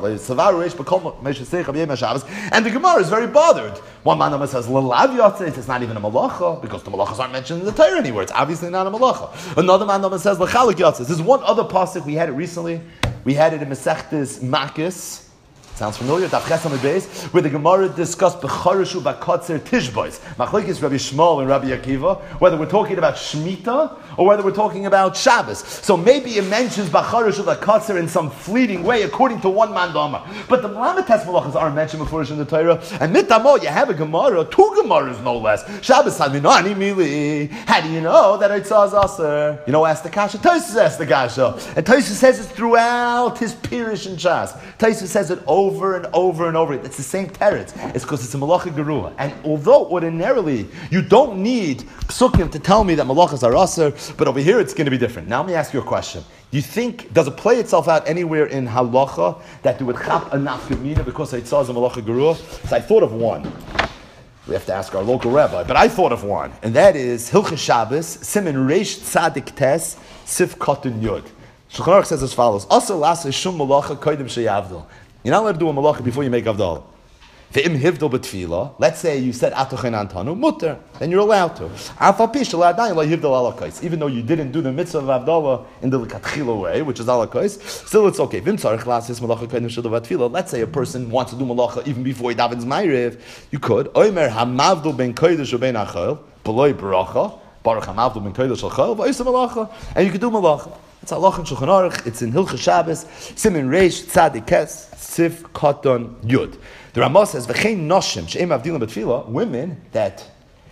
[SPEAKER 1] And the Gemara is very bothered. One man says, it's not even a malacha, because the malachas aren't mentioned in the Torah anywhere. It's obviously not a malacha. Another man says, l'chalik yatzis. There's one other pasuk, we had it recently. We had it in Masechtes Makis. Sounds familiar? Daf Ches Amud Beis, where the Gemara discussed B'charishu B'kotzer Tishbois. Machlokes Rabbi Shmuel and Rabbi Akiva, whether we're talking about Shemitah or whether we're talking about Shabbos. So maybe it mentions B'charishu B'kotzer in some fleeting way, according to one man Dama. But the Lamites Malachas aren't mentioned before in the Torah. And Mitamo, you have a Gemara, two Gemaras no less. Shabbos Hadminani Mili. How do you know that Eitzah is Aser? You know, ask the Kasha. Tosfos asked the Kasha. And Tosfos says it throughout his Pirish and Shas. Tosfos says it over over and over and over. It's the same teretz. It's because it's a malacha gerua. And although ordinarily you don't need psukim to tell me that malachas are aser, but over here it's going to be different. Now let me ask you a question. Do you think, does it play itself out anywhere in halacha that you would chap a nafkamina because it says a malacha gerua? So I thought of one. We have to ask our local rabbi, but I thought of one, and that is Hilchah Shabbos, Siman Reish Tzadik Tes, Sif Katan Yud. Shulchan Aruch says as follows: Asa lasa shum malacha kodim sheyavdol. You're not allowed to do a malacha before you make avdal. Ve'im hivdol b'tfila. Let's say you said atochen antanu mutter, then you're allowed to. Afal pish aladayin la hivdol alakais. Even though you didn't do the mitzvah of avdala in the lekatchila way, which is alakais, still it's okay. Vim tzarich lasis malacha kodim shel b'tfila. Let's say a person wants to do malacha even before he davens ma'ariv. You could. Oimer hamavdol ben kodesh u'ben achol b'loy baracha baruch hamavdol ben kodesh achol v'oisem malacha, and you could do malacha. It's halach in Shulchan Aruch. It's in Hilchah Shabbos. Siman Reish Tzadik Tes Sif Katan Yud. The Ramah says, "V'chein noshim she'em avdilim b'tfila." Women that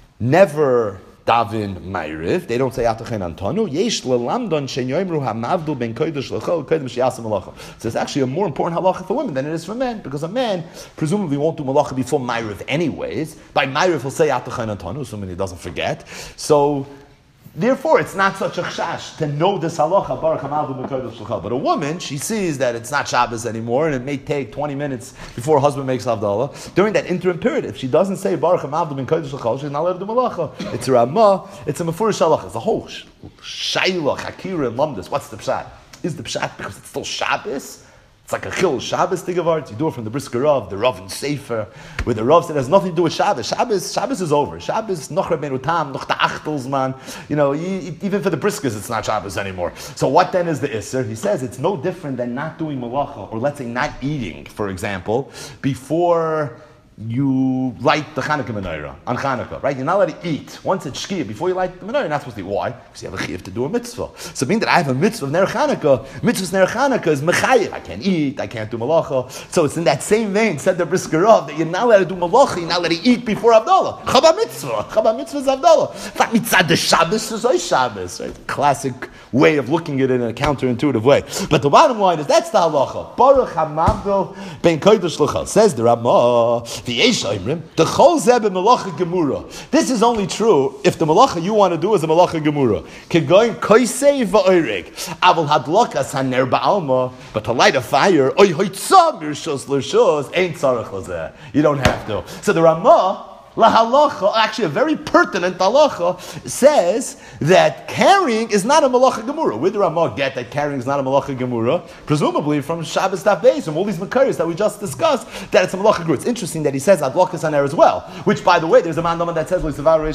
[SPEAKER 1] never daven ma'ariv, they don't say atochen antanu. Yesh lelamdon she'yoimru hamavdul ben kodesh l'chol kodesh she'asem malacha. So it's actually a more important halacha for women than it is for men, because a man presumably won't do malacha before ma'ariv anyways. By ma'ariv he'll say atochen antanu, assuming he doesn't forget. So therefore, it's not such a chash to know this halacha, Baruch HaMavdul B'Kodesh L'chol. But a woman, she sees that it's not Shabbos anymore, and it may take 20 minutes before her husband makes Havdalah. During that interim period, if she doesn't say Baruch HaMavdul B'Kodesh L'chol, she's not allowed to do malacha. It's a Ramah, it's a Mefurish halacha. It's a whole Shaila, Hakira, and Lumdus. What's the pshat? Is the pshat because it's still Shabbos? It's like a chil Shabbos tigavart. You do it from the Brisker Rav, the Rav and Sefer, where the Rav said it has nothing to do with Shabbos. Shabbos is over. Shabbos noch Rabbeinu Tam, noch the Achtelsman. You know, even for the Briskers, it's not Shabbos anymore. So what then is the Isser? He says it's no different than not doing malacha, or let's say not eating, for example, before you light the Chanukah menorah on Chanukah, right? You're not allowed to eat. Once it's Shkia, before you light the menorah, you're not supposed to eat. Why? Because you have a chiyuv to do a mitzvah. So being that I have a mitzvah of Ner Chanukah, mitzvah's Ner Chanukah is mechayiv. I can't eat, I can't do malacha. So it's in that same vein, said the Brisker Rav, that you're not allowed to do malacha, you're not allowed to eat before Havdalah. Chaba mitzvah is Havdalah. Not mitzvah the Shabbos is oy Shabbos, right? Classic way of looking at it in a counterintuitive way. But the bottom line is, that's the halacha. Baruch HaMavdil ben kodesh l'chol. Says the Ramah, this is only true if the malacha you want to do is a malacha gemura. But to light a fire, you don't have to. So the Ramah, La halacha, actually a very pertinent halacha, says that carrying is not a malacha gemura. Where the Ramah get that carrying is not a malacha gemura? Presumably from Shabbos Daf Beis, from all these makaris that we just discussed, that it's a malacha gemura. It's interesting that he says adlokas on there as well, which, by the way, there's a mandama that says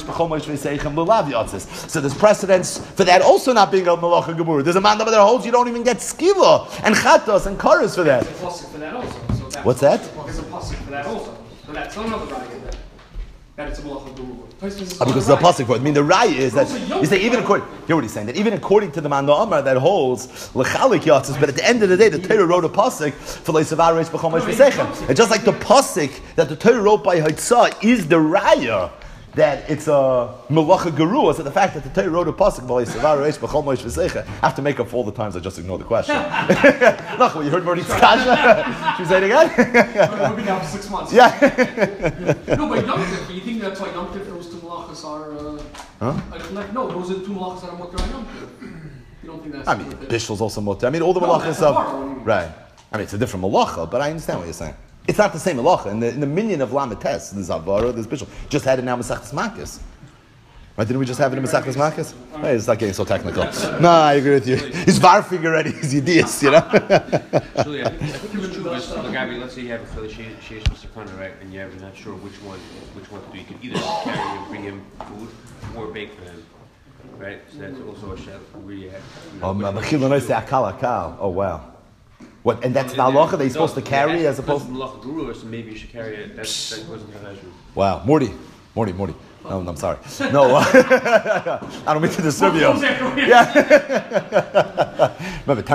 [SPEAKER 1] so there's precedence for that also not being a malacha gemura. There's a mandama that holds you don't even get skila and chatos and karas for that.
[SPEAKER 2] There's a pasuk for that also. So
[SPEAKER 1] what's that?
[SPEAKER 2] There's a pasuk for that also. So that's another raya that it's a malacha gemura.
[SPEAKER 1] Because the pasuk for it. I mean, the raya is that you say even according. Hear what he's saying, that even according to the man Amar that holds lechalik yatzis, but at the end of the day, the Torah wrote a pasuk for leisavar reish b'chomesh v'sechem. And just like the pasuk that the Torah wrote by Haitzah is the raya that it's a malacha gerua, so the fact that the Torah wrote a pasuk by leisavar reish b'chomesh v'sechem, I have to make up for all the times I just ignore the question. Look, you heard Mordechai's kasha. Should we say it again?
[SPEAKER 2] We'll be down for 6 months.
[SPEAKER 1] Yeah.
[SPEAKER 2] No, but Yom Tif, you think that's why Yom Tif, those two malachas are... no, those are the two malachas that are mutter on Yom Tif. You don't think that's...
[SPEAKER 1] I mean, Bishl's also mutter. I mean, all the malachas of... Right. I mean, it's a different malacha, but I understand what you're saying. It's not the same malacha. In the minion of Lamites, there's Avara, there's Bishul. Just had it now Masechtas Makis. Right, didn't we just have it in Masechtas Makis? Hey, it's not getting so technical. No, I agree with you. He's varfing already, he's Yedias, you know?
[SPEAKER 3] Actually, I think it's true, but Gabby, let's say you have a Philly Sheish Mr. Conner, right, and you're not sure which one to do. You can either carry and bring him food or bake for him, right? So that's also a chef where you have...
[SPEAKER 1] Oh, wow. What, and that's the halacha that he's supposed to carry as opposed to...
[SPEAKER 3] Malacha guru, so maybe you should carry it. That wasn't the measure.
[SPEAKER 1] Wow. Morty. No, I'm sorry. No, I don't mean to disturb you. Yeah. Remember,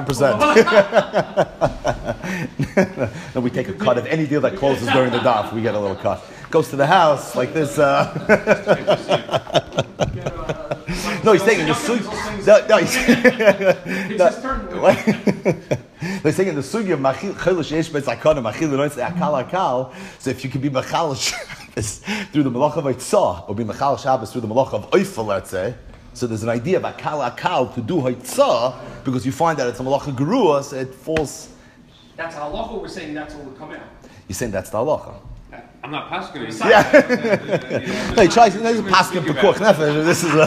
[SPEAKER 1] 10%. No, we take a cut of any deal that closes during the daf. We get a little cut. Goes to the house like this. No, he's taking the suit. No, They're saying in the sugi of machil chilish yesh beis akana machil lois akal akal. So if you could be machal Shabbos through the malach of Eitzah, or be machal Shabbos through the malach of Oifel, let's say. So there's an idea of akal to do Eitzah because you find that it's a malach of gerua, so it falls.
[SPEAKER 2] That's halacha. We're saying that's what would come out.
[SPEAKER 1] You're saying that's the halacha.
[SPEAKER 3] I'm not pasking it.
[SPEAKER 1] Yeah. No, he tries. This is paskin pekuach nefesh. This is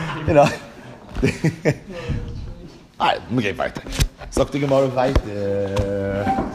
[SPEAKER 1] All right, we get weiter. Sagt die Gemara weiter.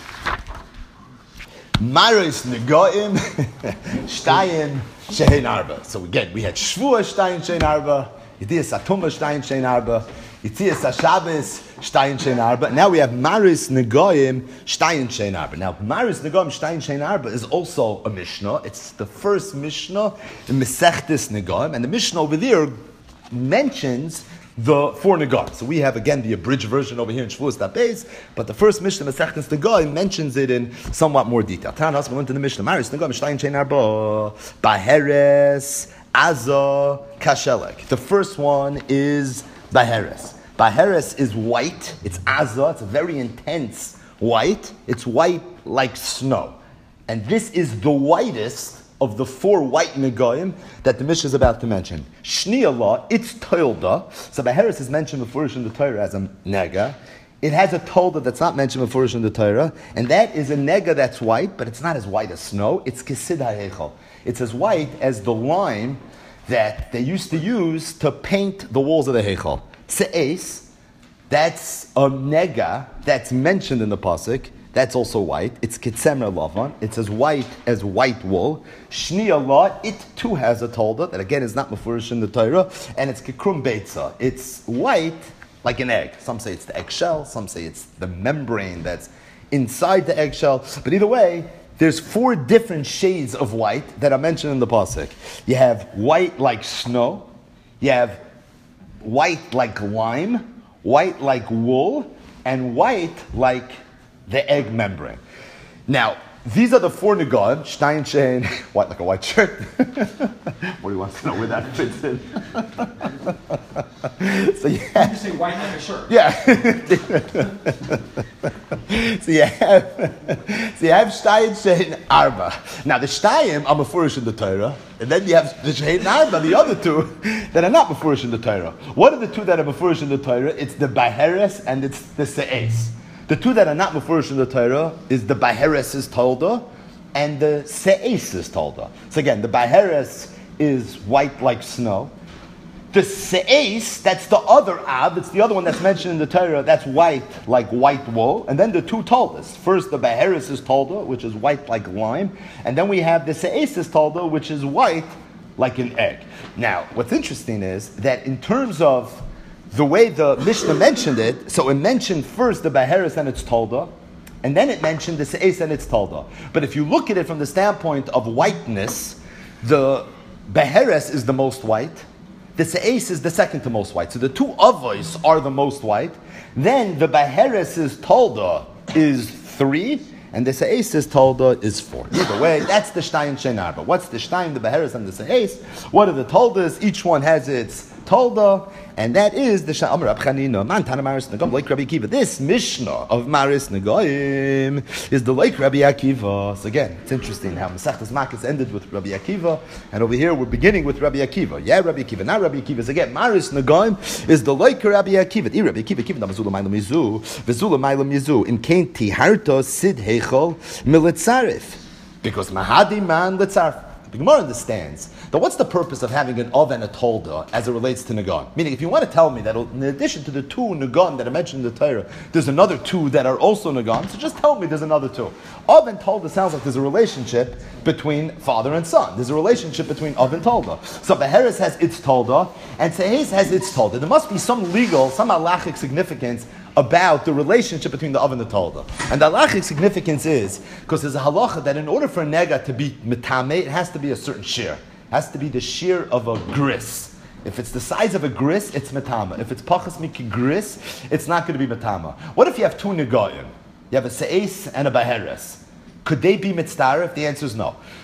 [SPEAKER 1] Maris negoim shtayim shein arba. So again, we had Shvua shtayim shein arba, Yitzias Atuma shtayim shein arba, Yitzias Shabbos shtayim shein arba. Now we have Maris negoim shtayim shein arba. Now Maris negoim shtayim shein arba is also a Mishnah. It's the first Mishnah in Mesechtes Negoim, and the Mishnah over there mentions the four Negoim. So we have again the abridged version over here in Shavuos Beis, but the first Mishnah Mesechtes Negoim mentions it in somewhat more detail. Tanas, we went to the Mishnah. Maris Negoim shtayim shein arba Baheres Aza Kashelek. The first one is Baheres. Baheres is white. It's Aza. It's a very intense white. It's white like snow, and this is the whitest of the four white negoim that the Mishnah is about to mention. Shni Allah, it's toilda. So Baheres is mentioned before in the Torah as a nega. It has a tolda that's not mentioned before in the Torah, and that is a nega that's white, but it's not as white as snow. It's kesid ha'echel. It's as white as the lime that they used to use to paint the walls of the hechel. Se'es, that's a nega that's mentioned in the pasuk. That's also white. It's kitzemer lavan. It's as white wool. Shni Allah, it too has a tolda that again is not mefurish in the Torah, and it's kikrum beitza. It's white like an egg. Some say it's the eggshell. Some say it's the membrane that's inside the eggshell. But either way, there's four different shades of white that are mentioned in the pasuk. You have white like snow. You have white like lime. White like wool, and white like the egg membrane. Now, these are the four negoim, shtayim shein, what, like a white shirt? What do you want to know where that fits in? So
[SPEAKER 2] You say white like a shirt.
[SPEAKER 1] yeah. so you have shtayim shein arba. Now the shtayim are mefurish in the Torah, and then you have the shein arba, the other two that are not mefurish in the Torah. What are the two that are mefurish in the Torah? It's the baheres and it's the se'es. The two that are not mefurish in the Torah is the Baheres is Tolda and the Se'es is Tolda. So again, the Baheres is white like snow. The Se'es, that's the other Ab, it's the other one that's mentioned in the Torah, that's white like white wool. And then the two Toldas. First, the Baheres is Tolda, which is white like lime. And then we have the Se'es is Tolda, which is white like an egg. Now, what's interesting is that in terms of the way the Mishnah mentioned it, so it mentioned first the Baheres and its Tolda, and then it mentioned the Se'es and its Tolda. But if you look at it from the standpoint of whiteness, the Baheres is the most white, the Se'es is the second to most white. So the two Avos are the most white. Then the Baheres' Tolda is 3, and the Se'es' Tolda is 4. Either way, that's the Shtayim Shein Arba. What's the Shtayim, the Baheres, and the Se'es? What are the Toldas? Each one has its Tolda, and that is the Amar Rab Chanina Man Tana Maris Negoim like Rabbi Akiva. This Mishnah of Maris Negoim is the like Rabbi Akiva. So again, it's interesting how Masechtas Makkos ended with Rabbi Akiva, and over here we're beginning with Rabbi Akiva. Yeah, Rabbi Akiva, not Rabbi Akiva. So again, Maris Negoim is the like Rabbi Akiva. Rabbi Akiva, Akiva Namazula Mailam Yizu, Vezula Mailam Yizu. In Kain Tiharto Sid Heichol Militzarif, because Mahadi Man Litzarif. The Gemara understands that what's the purpose of having an Av and a Tolda as it relates to Nagan? Meaning, if you want to tell me that in addition to the two Nagan that are mentioned in the Torah, there's another two that are also Nagan, so just tell me there's another two. Av and Tolda sounds like there's a relationship between father and son. There's a relationship between Av and Tolda. So Baheres has its Tolda, and Se'es has its Tolda. There must be some legal, some halachic significance about the relationship between the Av and the Tolda. And the halachic significance is, because there's a halacha that in order for a nega to be metame, it has to be a certain shear. It has to be the shear of a gris. If it's the size of a gris, it's metama. If it's pachas miki gris, it's not going to be metama. What if you have two negayim? You have a se'es and a baheres. Could they be mitzdarif? The answer is no.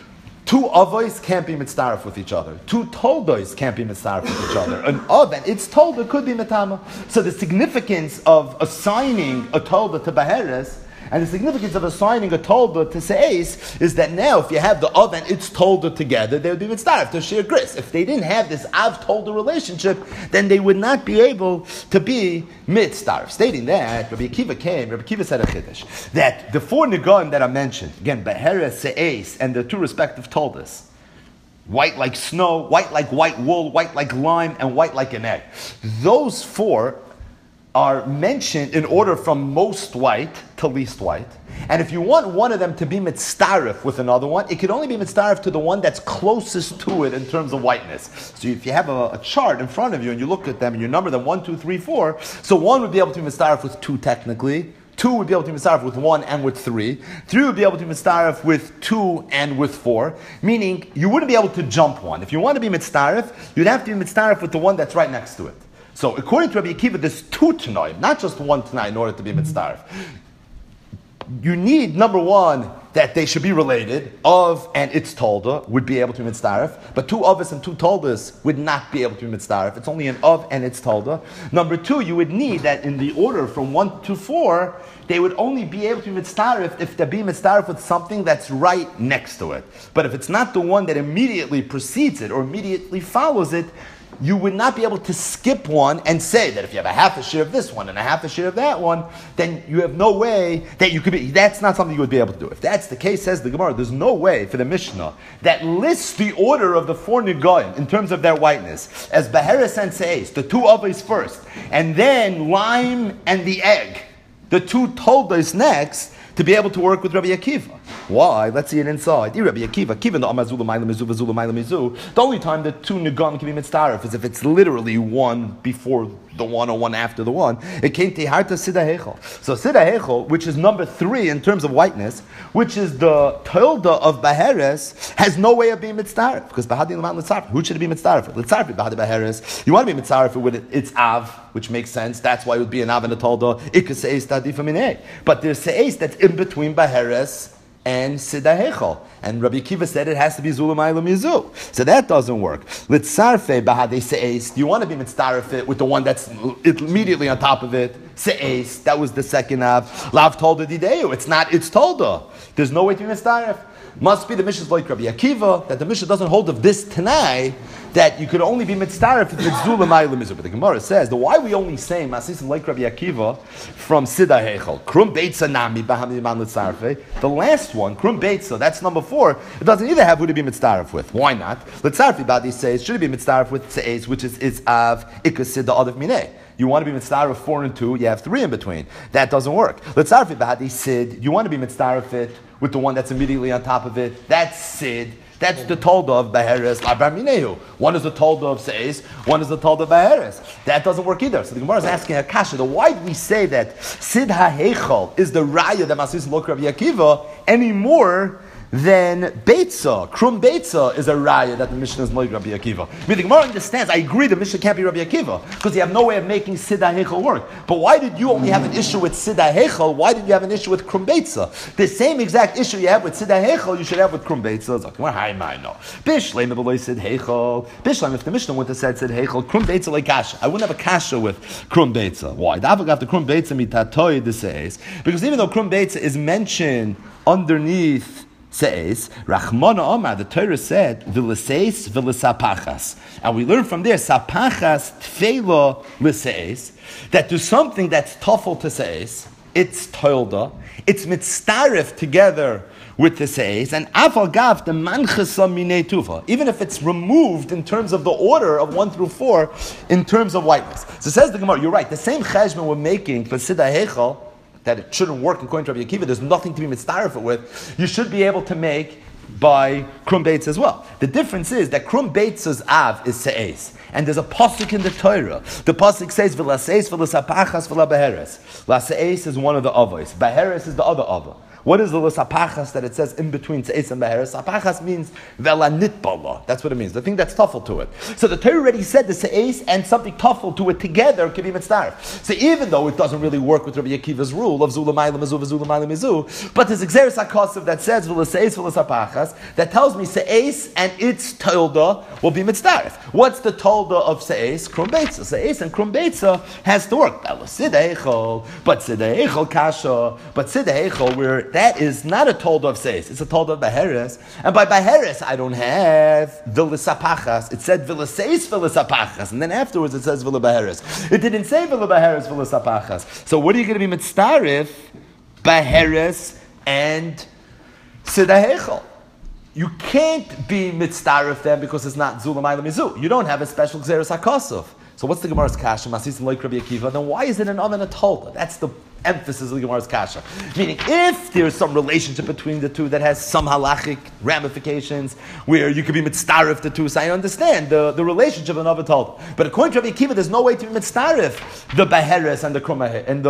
[SPEAKER 1] Two avos can't be mitzdaref with each other. Two toldos can't be mitzdaref with each other. An av and its tolda could be mitama. So the significance of assigning a tolda to Beheres and the significance of assigning a tolda to Se'es is that now if you have the av and its tolda together, they would be mitzdaref to share gris. If they didn't have this av tolda relationship, then they would not be able to be mitzdaref. Stating that, Rabbi Akiva said a chiddush, that the four nigon that I mentioned, again, Beheres, Se'es, and the two respective toldas, white like snow, white like white wool, white like lime, and white like an egg. Those four are mentioned in order from most white to least white. And if you want one of them to be mitzdaref with another one, it could only be mitzdaref to the one that's closest to it in terms of whiteness. So if you have a chart in front of you and you look at them and you number them 1, 2, 3, 4, so one would be able to be mitzdaref with 2 technically, 2 would be able to be mitzdaref with 1 and with 3, 3 would be able to be mitzdaref with 2 and with 4, meaning you wouldn't be able to jump one. If you want to be mitzdaref, you'd have to be mitzdaref with the one that's right next to it. So according to Rabbi Akiva, there's 2 tanoim, not just 1 tanai in order to be mitzdaref. You need, number one, that they should be related. Of and its tolda would be able to be mitzdaref, but 2 ofs and 2 toldas would not be able to be mitzdaref. It's only an of and its tolda. Number 2, you would need that in the order from 1 to 4, they would only be able to be mitzdaref if they be mitzdaref with something that's right next to it. But if it's not the one that immediately precedes it or immediately follows it, you would not be able to skip one and say that if you have a half a share of this one and a half a share of that one, then you have no way that you could be, that's not something you would be able to do. If that's the case, says the Gemara, there's no way for the Mishnah that lists the order of the 4 nigoyim in terms of their whiteness as Beheres and Se'es, the 2 avos first, and then lime and the egg, the 2 toldos next, to be able to work with Rabbi Akiva. Why? Let's see it inside. Rabbi Akiva, the only time the 2 nigam can be mitzdaref is if it's literally one before the one or one after the one. It came to Harta Sida Hechel. So Sida Hechel, which is number 3 in terms of whiteness, which is the Tolda of Beheres, has no way of being mitzdaref. Because Bahadi Laman Litzaref, who should it be mitzdaref? Litzaref Bahadi Beheres. You want to be mitzdaref with its Av, which makes sense. That's why it would be an Av and a Tolda. Ikka Se'es Tadifa Mineh. But there's Se'es that's in between Beheres and Sida Hechel. And Rabbi Akiva said it has to be Zulamai Lamizu. So that doesn't work. Litzarfe Bahade Se'es. Do you want to be mitzdaref with the one that's immediately on top of it? Se'es. That was the second Av. Lav Tolda Dideu. It's not, it's Tolda. There's no way to be mitzdaref. Must be the Mishnah's like Rabbi Akiva, that the Mishnah doesn't hold of this Tanai, that you could only be mitzdaref if it's Zulamai Lamizu. But the Gemara says, why we only say Masisim like Rabbi Akiva from Sida Hechel? Krum Beitza Nami Bahami Man Litzarfe. The last one, Krum Beitza, that's number 4. It doesn't either have who to be mitzdaref with. Why not? Litzarfe Badi says, should it be mitzdaref with Se'es, which is Av, Ikka Sida Adav Mineh. You want to be mitzdaref 4 and 2, you have 3 in between. That doesn't work. Litzarfe Badi Sid, you want to be mitzdaref it with the one that's immediately on top of it. That's Sid. That's the Tolda of Beheres, Labar Minehu. One is the Tolda of Se'es, one is the Tolda of Beheres. That doesn't work either. So the Gemara is asking Akasha, why do we say that Sid HaHechel is the Raya that Masis Lok Rabbi Akiva anymore than Beitza? Krum Beitza is a Raya that the Mishnah is like Rabbi Akiva. I mean, the Gemara understands, I agree the Mishnah can't be Rabbi Akiva, because you have no way of making Sid HaHechel work. But why did you only have an issue with Sid HaHechel? Why did you have an issue with Krum Beitza? The same exact issue you have with Sid HaHechel, you should have with Krum Beitza. Bishleim Ebeloy Sid HaHechel. Bishleim, if the Mishnah would have said Sid HaHechel, Krum Beitza like Kasha. I wouldn't have a Kasha with Krum Beitza. Why? The Krum Beitza mitatoy the says. Because even though Krum Beitza is mentioned underneath Se'es, Rachmana Omar, the Torah said, V'leseis v'lesapachas. And we learn from there, Sapachas tfeila l'se'es, that there's something that's tafel to Se'es, it's toilda, it's mitzdaref together with the Se'es, and afal gav the manchasa minei tufa, even if it's removed in terms of the order of 1 through 4, in terms of whiteness. So says the Gemara, you're right, the same cheshbon we're making for Sida Hechel, that it shouldn't work according to Rabbi Akiva, there's nothing to be mitzdaref with, you should be able to make by Krum Beitz as well. The difference is that Krum Beitz's Av is Se'es, and there's a pasuk in the Torah. The pasuk says, V'laseis v'lasapachas v'labeheres. La Se'es is one of the avos, Beheres is the other ava. What is the l'sapachas that it says in between Se'es and Beheres? Sapachas means vela nitbala. That's what it means. The thing that's tuffle to it. So the Torah already said the Se'es and something tuffle to it together can be mitzdaref. So even though it doesn't really work with Rabbi Akiva's rule of Zula Mailam Mizu, Zula Mailam Mizu, but there's Xeris HaKosav that says vela Se'es, vela Sapachas, that tells me Se'es and its tolda will be mitzdaref. What's the tolda of Se'es? Krum Beitza. Se'es and Krum Beitza has to work. But Sidei Eichel Kasha, but Sidei Eichel, where that is not a tolda of Se'es, it's a tolda of Beheres. And by Beheres, I don't have Vilisapachas. It said Vilaseis Vilisapachas, and then afterwards it says Vilabeheres. It didn't say Vilabeheres Vilisapachas. So what are you going to be mitzdarif? Beheres and Sidei Eichel. You can't be mitzdarif them because it's not Zula Mailam Mizu. You don't have a special Xeris HaKosov. So what's the Gemara's kasha? Masis and like Rabbi Akiva. Then why is it an oven a tolda? That's the emphasis of the Gemara's kasha. Meaning, if there's some relationship between the two that has some halachic ramifications, where you could be mitzdarif the two, so I understand the relationship of an oven tolda. But according to Rabbi Akiva, there's no way to be mitzdarif the beheres and the krumahechel and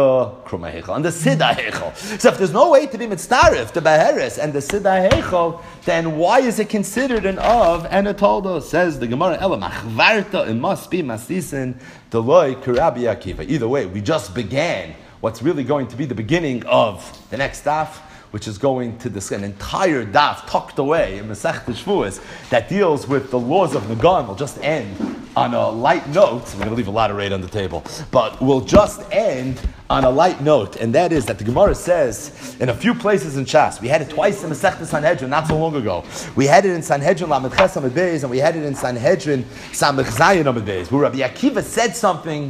[SPEAKER 1] the sidahechel. So if there's no way to be mitzdarif the beheres and the sidahechel, then why is it considered an of and a tolda? Says the Gemara, Ela machvarta, it must be masisin deloi k'Rabbi Akiva. Either way, we just began what's really going to be the beginning of the next daf, which is going to discuss an entire daf tucked away in Masechta Shavuos that deals with the laws of Nagan. We'll just end on a light note. We're going to leave a lot of raid on the table, but we'll just end on a light note, and that is that the Gemara says in a few places in Shas. We had it twice in Masechta Sanhedrin not so long ago. We had it in Sanhedrin Lamed Ches Amud Beis, and we had it in Sanhedrin Samech Zayin Amud Beis, where Rabbi Akiva said something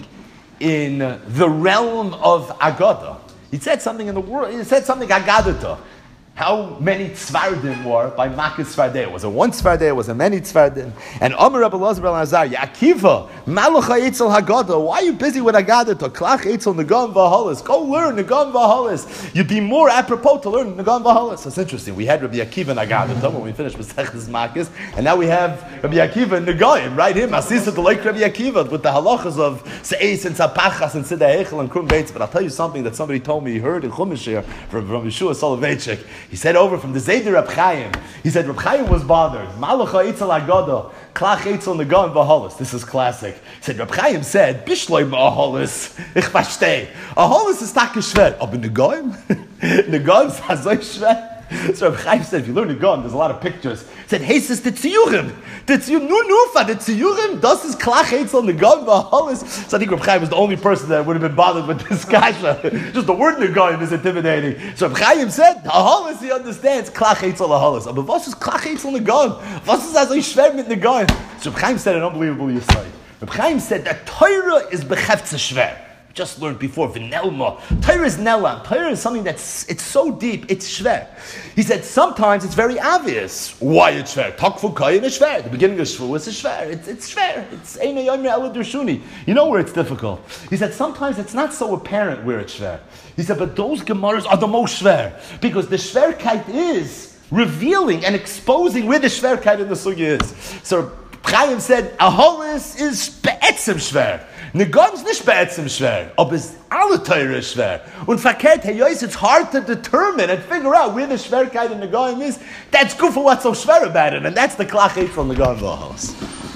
[SPEAKER 1] in the realm of Agada. He said something in the world. He said something Agadata. How many tzvardim were by Makkah tzvardeh? Was it one tzvardeh? Was it many tzvardim? And Amar Rabbi Elazar ben Azar, Akiva, Malacha Eitzel Haggadah. Why are you busy with Haggadah? Klach Eitzel Nagan V'Halas. Go learn Nagan V'Halas. You'd be more apropos to learn Nagan V'Halas. That's interesting. We had Rabbi Akiva and Haggadah when we finished Masechtas Makkos, and now we have Rabbi Akiva and Nagayim right here. Masisa the like Rabbi Akiva with the halachas of Se'es and Sapachas and Sidei Eichel and Krum Beitz. But I'll tell you something that somebody told me he heard in Chumash here from Yeshua Soloveitchik. He said over from the Zayder Reb Chaim. He said Reb Chaim was bothered. Malacha Eitzel Haggadah, Klach Eitzel Nagan V'Halas. This is classic. He said Reb Chaim said Bishloi Ma'ahalas. Ich verstehe. Ahalas is tak schwer. Aber Nagan? Nagan is so schwer. So Reb Chaim said, if you learn Nagan, there's a lot of pictures. He said, hey, sis, the Tziyurim. The Tziyurim, the Tziyurim, das is Klach Eitzel Nagan V'Halas. So I think Reb Chaim was the only person that would have been bothered with this kasha. Just the word Nagan is intimidating. So Reb Chaim said, Ahalas, he understands Klach Eitzel Ahalas. But what is Klach Eitzel Nagan? What is as schwer mit Nagan? So Reb Chaim said an unbelievable yesod. Reb Chaim said that Torah is bechefze shver. Just learned before, V'nelma. Torah is nelam. Torah is something it's so deep, it's shver. He said sometimes it's very obvious why it's shver. Takfu kayin is shver. The beginning of Shavuos is shver. It's shver. It's Eina Yomer Ela Dershuni. You know where it's difficult. He said sometimes it's not so apparent where it's shver. He said, but those Gemaras are the most shver. Because the shverkeit is revealing and exposing where the shverkeit in the sugya is. So Chaim said, Ahalis is be'etzim shver. Nagan is nicht be'etzim shver, aber es alle Teure is shver. Und verkehrt, hey Yois, it's hard to determine and figure out where the shverkeit in Nagan is. That's good for what's so shver about it, and that's the Klach Eitzel Nagan V'Halas.